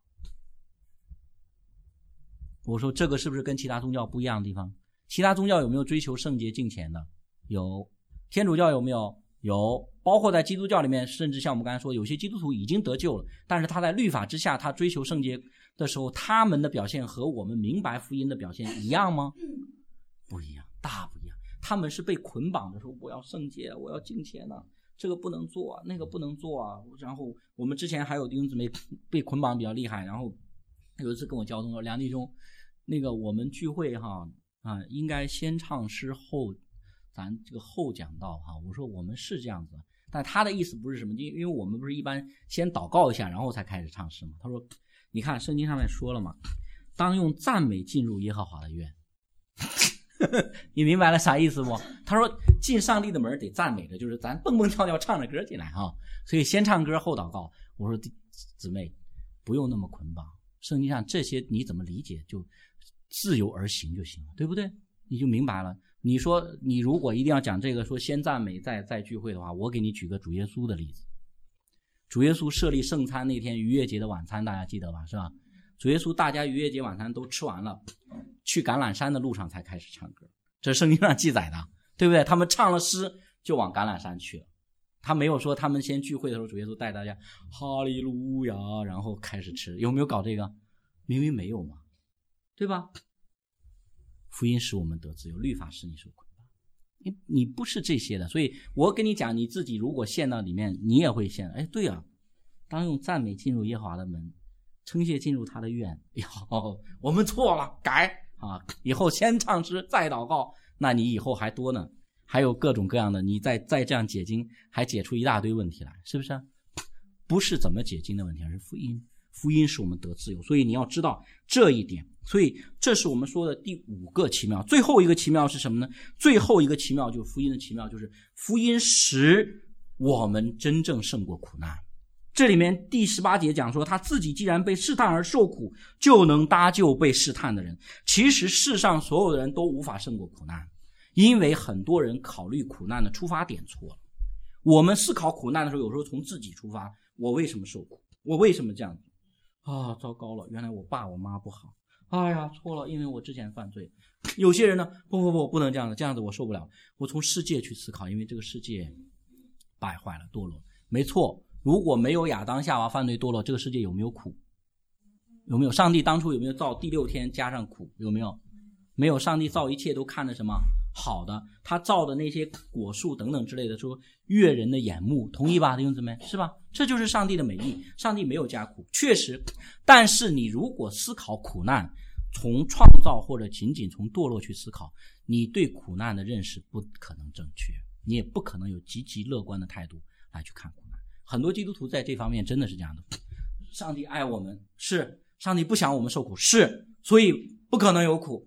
我说这个是不是跟其他宗教不一样的地方？其他宗教有没有追求圣洁敬虔的？有。天主教有没有？有。包括在基督教里面，甚至像我们刚才说，有些基督徒已经得救了，但是他在律法之下，他追求圣洁的时候，他们的表现和我们明白福音的表现一样吗？不一样，大不一样。他们是被捆绑的时候，我要圣洁，我要敬虔啊，这个不能做啊，那个不能做啊。然后我们之前还有弟兄姊妹被捆绑比较厉害，然后有一次跟我交通说，梁弟兄，那个我们聚会哈啊，应该先唱诗后咱这个后讲道哈。我说我们是这样子，但他的意思不是什么，因为我们不是一般先祷告一下然后才开始唱诗吗？他说你看圣经上面说了嘛，当用赞美进入耶和华的院。你明白了啥意思不？他说进上帝的门得赞美着，就是咱蹦蹦跳跳唱着歌进来哈，所以先唱歌后祷告。我说姊妹不用那么捆绑，圣经上这些你怎么理解就自由而行就行了，对不对？你就明白了。你说你如果一定要讲这个说先赞美再再聚会的话，我给你举个主耶稣的例子。主耶稣设立圣餐那天逾越节的晚餐大家记得吧，是吧？主耶稣大家逾越节晚餐都吃完了，去橄榄山的路上才开始唱歌，这是圣经上记载的，对不对？他们唱了诗就往橄榄山去了，他没有说他们先聚会的时候主耶稣带大家哈利路亚然后开始吃，有没有搞这个？明明没有嘛，对吧？福音使我们得自由，律法使你受捆绑，你你不是这些的。所以我跟你讲，你自己如果陷到里面你也会陷。哎，对啊，当用赞美进入耶和华的门，称谢进入他的院。哦，我们错了，改啊！以后先唱诗再祷告，那你以后还多呢，还有各种各样的，你再再这样解经，还解出一大堆问题来，是不是？不是怎么解经的问题，而是福音。福音使我们得自由，所以你要知道这一点。所以这是我们说的第五个奇妙。最后一个奇妙是什么呢？最后一个奇妙就是福音的奇妙，就是福音使我们真正胜过苦难。这里面第十八节讲说，他自己既然被试探而受苦，就能搭救被试探的人。其实世上所有的人都无法胜过苦难，因为很多人考虑苦难的出发点错了。我们思考苦难的时候，有时候从自己出发，我为什么受苦？我为什么这样子？啊，糟糕了，原来我爸我妈不好。哎呀，错了，因为我之前犯罪。有些人呢，不不不，不能这样子，这样子我受不了。我从世界去思考，因为这个世界败坏了，堕落。没错，如果没有亚当夏娃犯罪堕落，这个世界有没有苦？有没有？上帝当初有没有造第六天加上苦？有没有？没有。上帝造一切都看着什么？好的。他造的那些果树等等之类的，说悦人的眼目，同意吧，弟兄姊妹？是吧？这就是上帝的美意。上帝没有加苦，确实。但是你如果思考苦难，从创造或者仅仅从堕落去思考，你对苦难的认识不可能正确，你也不可能有积极乐观的态度来去看苦难。很多基督徒在这方面真的是这样的。上帝爱我们，是；上帝不想我们受苦，是，所以不可能有苦。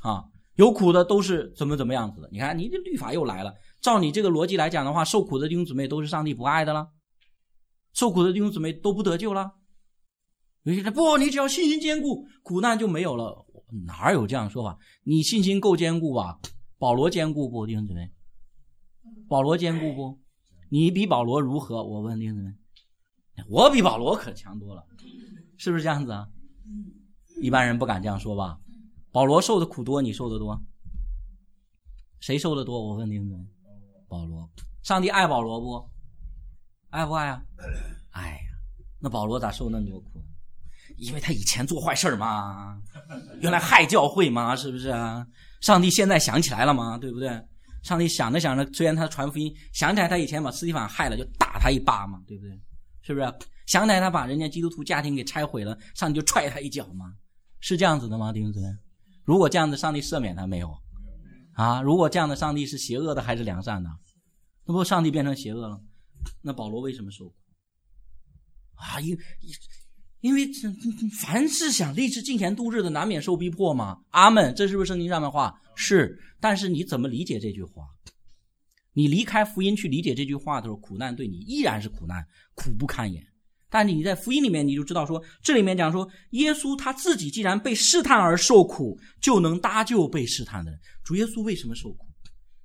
啊，有苦的都是怎么怎么样子的。你看你这律法又来了，照你这个逻辑来讲的话，受苦的弟兄姊妹都是上帝不爱的了，受苦的弟兄姊妹都不得救了。有些人不，你只要信心坚固，苦难就没有了。哪有这样说法？你信心够坚固吧？保罗坚固不？弟兄姊妹，保罗坚固不？你比保罗如何？我问弟兄姊妹，我比保罗可强多了，是不是这样子啊？一般人不敢这样说吧？保罗受的苦多，你受的多？谁受的多？我问弟兄姊妹，保罗。上帝爱保罗不？爱不爱啊？爱呀。那保罗咋受那么多苦？因为他以前做坏事嘛，原来害教会嘛，是不是啊？上帝现在想起来了嘛，对不对？上帝想着想着，虽然他传福音，想起来他以前把司提反害了，就打他一巴嘛，对不对？是不是？想起来他把人家基督徒家庭给拆毁了，上帝就踹他一脚嘛，是这样子的吗？弟兄姊妹，如果这样子，上帝赦免他没有？啊，如果这样的，上帝是邪恶的还是良善的？那不上帝变成邪恶了？那保罗为什么受苦啊？因因为凡是想立志敬虔度日的，难免受逼迫嘛。阿们，这是不是圣经上面话？是。但是你怎么理解这句话？你离开福音去理解这句话的时候，苦难对你依然是苦难，苦不堪言。但你在福音里面，你就知道说，这里面讲说，耶稣他自己既然被试探而受苦，就能搭救被试探的人。主耶稣为什么受苦？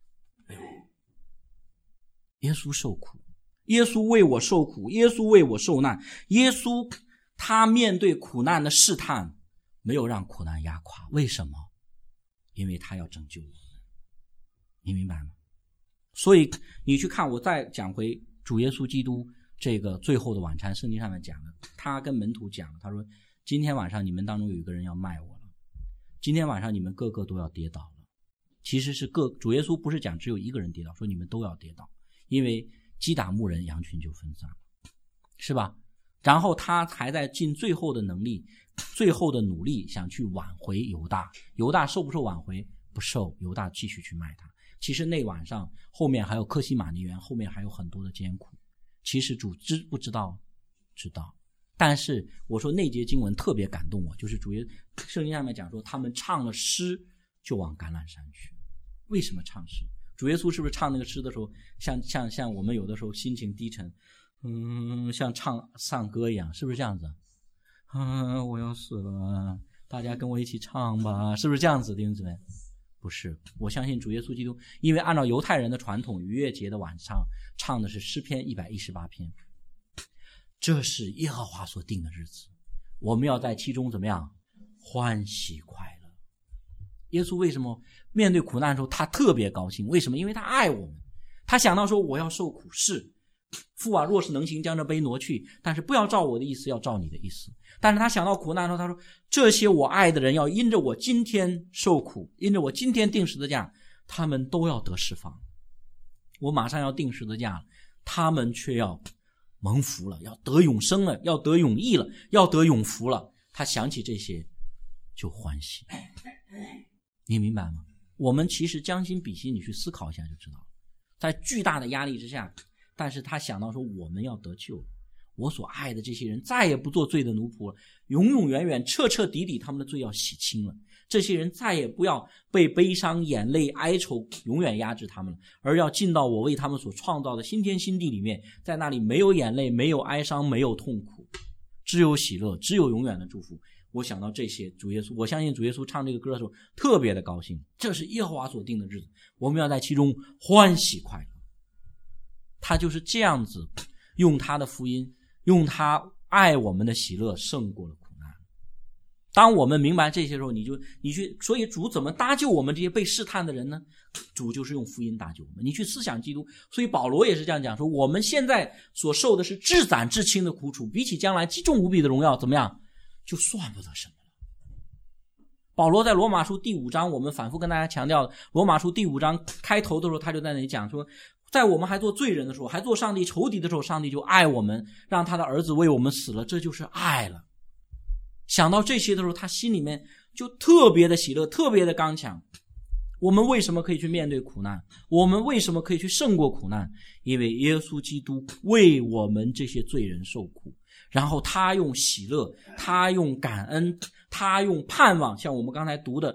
耶稣受苦，耶稣为我受苦，耶稣为我受难，耶稣他面对苦难的试探，没有让苦难压垮。为什么？因为他要拯救我们，你明白吗？所以你去看，我再讲回主耶稣基督这个最后的晚餐，圣经上面讲的，他跟门徒讲，他说今天晚上你们当中有一个人要卖我了，今天晚上你们个个都要跌倒了。其实是各主耶稣不是讲只有一个人跌倒，说你们都要跌倒，因为击打牧人，羊群就分散了，是吧？然后他还在尽最后的能力，最后的努力，想去挽回犹大。犹大受不受挽回？不受。犹大继续去卖他。其实那晚上后面还有客西马尼园，后面还有很多的艰苦。其实主知不知道？知道。但是我说那节经文特别感动我，就是主耶圣经上面讲说，他们唱了诗就往橄榄山去。为什么唱诗？主耶稣是不是唱那个诗的时候，像像像我们有的时候心情低沉，嗯，像唱唱歌一样，是不是这样子？嗯，我要死了，大家跟我一起唱吧，是不是这样子？弟兄姊妹，不是。我相信主耶稣基督，因为按照犹太人的传统，逾越节的晚上唱的是诗篇一百一十八篇，这是耶和华所定的日子，我们要在其中怎么样？欢喜快乐。耶稣为什么面对苦难的时候他特别高兴？为什么？因为他爱我们，他想到说我要受苦，是父啊，若是能行，将这杯挪去，但是不要照我的意思，要照你的意思。但是他想到苦难的时候，他说这些我爱的人要因着我今天受苦，因着我今天定十字架，他们都要得释放。我马上要定十字架了，他们却要蒙福了，要得永生了，要得永义了，要得永福了。他想起这些就欢喜。你明白吗？我们其实将心比心，你去思考一下就知道了。在巨大的压力之下，但是他想到说我们要得救，我所爱的这些人再也不做罪的奴仆了，永永远远彻彻底底他们的罪要洗清了，这些人再也不要被悲伤眼泪哀愁永远压制他们了，而要进到我为他们所创造的新天新地里面，在那里没有眼泪，没有哀伤，没有痛苦，只有喜乐，只有永远的祝福。我想到这些，主耶稣，我相信主耶稣唱这个歌的时候特别的高兴，这是耶和华所定的日子，我们要在其中欢喜快乐。他就是这样子用他的福音，用他爱我们的喜乐胜过了苦难。当我们明白这些时候，你就你去，所以主怎么搭救我们这些被试探的人呢？主就是用福音搭救我们。你去思想基督，所以保罗也是这样讲说，我们现在所受的是至暂至轻的苦楚，比起将来极重无比的荣耀，怎么样？就算不得什么了。保罗在罗马书第五章，我们反复跟大家强调，罗马书第五章开头的时候，他就在那里讲说，在我们还做罪人的时候，还做上帝仇敌的时候，上帝就爱我们，让他的儿子为我们死了，这就是爱了。想到这些的时候，他心里面就特别的喜乐，特别的刚强。我们为什么可以去面对苦难？我们为什么可以去胜过苦难？因为耶稣基督为我们这些罪人受苦，然后他用喜乐，他用感恩，他用盼望，像我们刚才读的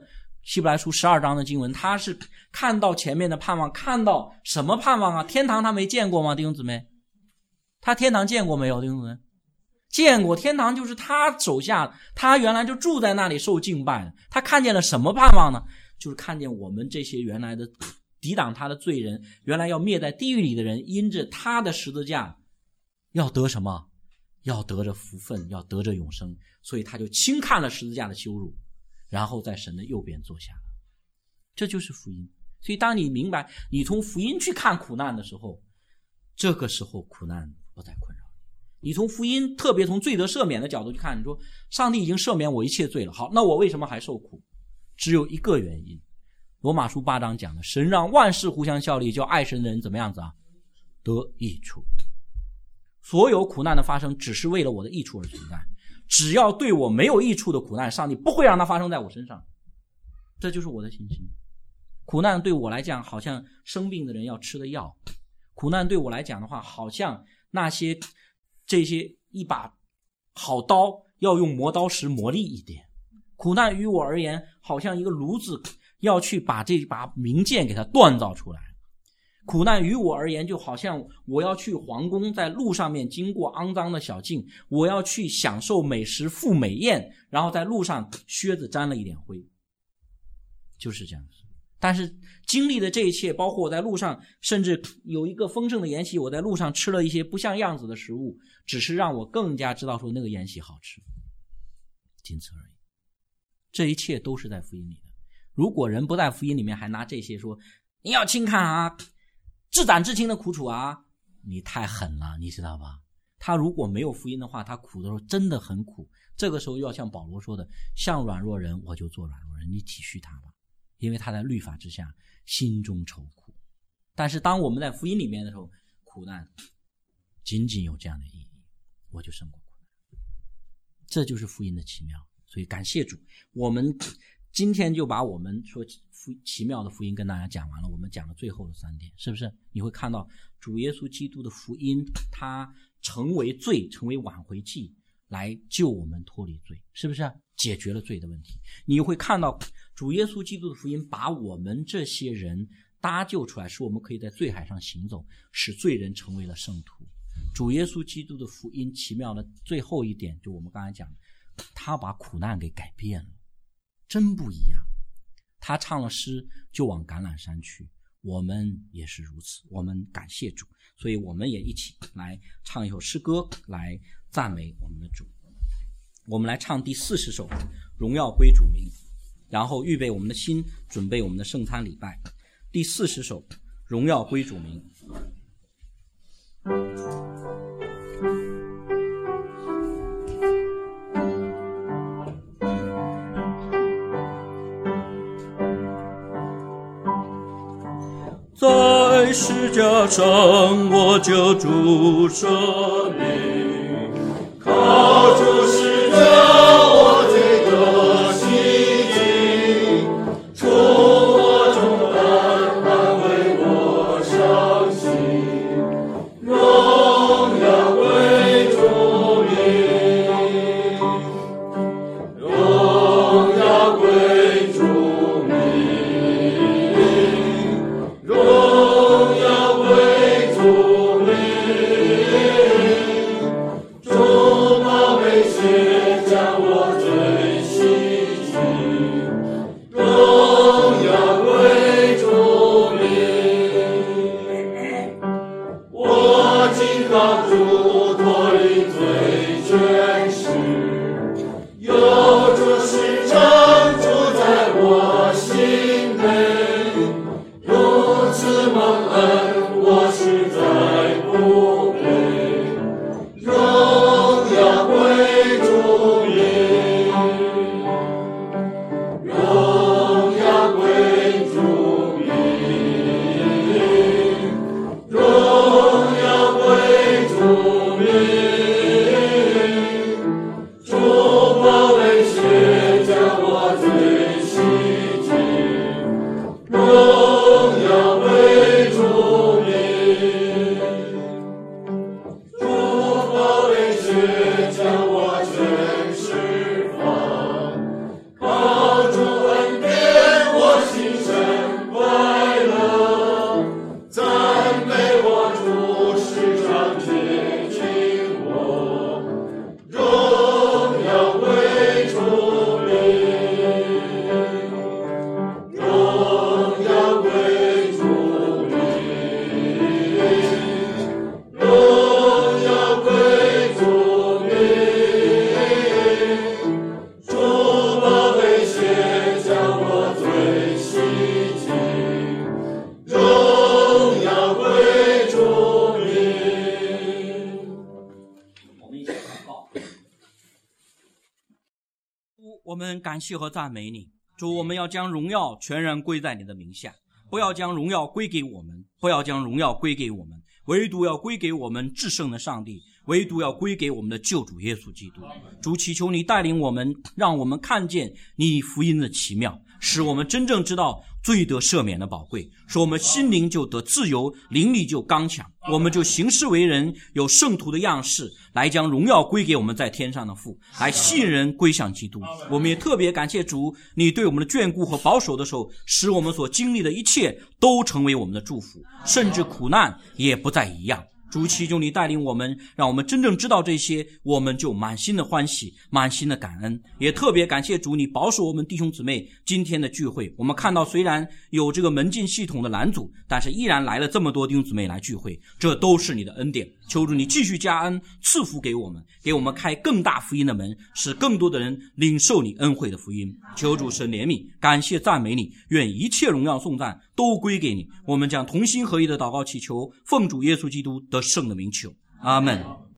希伯来书十二章的经文，他是看到前面的盼望，看到什么盼望啊？天堂他没见过吗？弟兄姊妹，他天堂见过没有？弟兄姊妹，见过。天堂就是他手下，他原来就住在那里受敬拜的。他看见了什么盼望呢？就是看见我们这些原来的抵挡他的罪人，原来要灭在地狱里的人，因着他的十字架要得什么？要得着福分，要得着永生。所以他就轻看了十字架的羞辱，然后在神的右边坐下。这就是福音。所以当你明白你从福音去看苦难的时候，这个时候苦难不再困扰你。你从福音，特别从罪得赦免的角度去看，你说上帝已经赦免我一切罪了，好，那我为什么还受苦？只有一个原因，罗马书八章讲的，神让万事互相效力，叫爱神的人怎么样子啊？得益处。所有苦难的发生只是为了我的益处而存在，只要对我没有益处的苦难，上帝不会让它发生在我身上。这就是我的信心。苦难对我来讲好像生病的人要吃的药，苦难对我来讲的话，好像那些这些一把好刀要用磨刀石磨砺一点。苦难于我而言好像一个炉子要去把这把明剑给它锻造出来。苦难于我而言就好像我要去皇宫，在路上面经过肮脏的小径，我要去享受美食赴美宴，然后在路上靴子沾了一点灰，就是这样子。但是经历的这一切，包括我在路上甚至有一个丰盛的筵席，我在路上吃了一些不像样子的食物，只是让我更加知道说那个筵席好吃，仅此而已。这一切都是在福音里的。如果人不在福音里面还拿这些说你要轻看啊，至胆至轻的苦楚啊，你太狠了，你知道吧？他如果没有福音的话，他苦的时候真的很苦。这个时候又要像保罗说的，像软弱人我就做软弱人，你体恤他吧，因为他在律法之下心中愁苦。但是当我们在福音里面的时候，苦难仅仅有这样的意义，我就胜过苦难。这就是福音的奇妙。所以感谢主，我们今天就把我们说奇妙的福音跟大家讲完了。我们讲了最后的三点，是不是？你会看到主耶稣基督的福音，它成为罪，成为挽回祭，来救我们脱离罪，是不是？解决了罪的问题。你会看到主耶稣基督的福音把我们这些人搭救出来，使我们可以在罪海上行走，使罪人成为了圣徒。主耶稣基督的福音奇妙的最后一点，就我们刚才讲的，他把苦难给改变了，真不一样。他唱了诗就往橄榄山去，我们也是如此。我们感谢主，所以我们也一起来唱一首诗歌来赞美我们的主。我们来唱第四十首荣耀归主名，然后预备我们的心，准备我们的圣餐礼拜。第四十首荣耀归主名。 在十架上我救主生命，靠主十架我罪得洗净，从我中担安慰我伤心，荣耀归主名，荣耀归主名，荣耀归主名，主宝贝血将我罪洗净，荣耀归主名，我今靠主脱离罪权势，有主时常住在我心内，如此蒙恩我实在不配，荣耀归主名，荣耀归主名，荣耀归主名，主宝贝血将我罪洗净，荣耀归主名，主宝贝血将我全释放，靠主恩典们感谢和赞美你。主，我们要将荣耀全然归在你的名下，不要将荣耀归给我们，不要将荣耀归给我们，唯独要归给我们至圣的上帝，唯独要归给我们的救主耶稣基督。主，祈求你带领我们，让我们看见你福音的奇妙，使我们真正知道罪得赦免的宝贵，使我们心灵就得自由，灵力就刚强，我们就行事为人有圣徒的样式，来将荣耀归给我们在天上的父，来吸引人归向基督。我们也特别感谢主，你对我们的眷顾和保守的时候，使我们所经历的一切都成为我们的祝福，甚至苦难也不再一样。主，祈求你带领我们，让我们真正知道这些，我们就满心的欢喜，满心的感恩。也特别感谢主，你保守我们弟兄姊妹今天的聚会。我们看到虽然有这个门禁系统的拦阻，但是依然来了这么多弟兄姊妹来聚会，这都是你的恩典。求主你继续加恩赐福给我们，给我们开更大福音的门，使更多的人领受你恩惠的福音。求主神怜悯，感谢赞美你，愿一切荣耀颂赞都归给你。我们将同心合一的祷告祈求，奉主耶稣基督得胜的名求，阿们。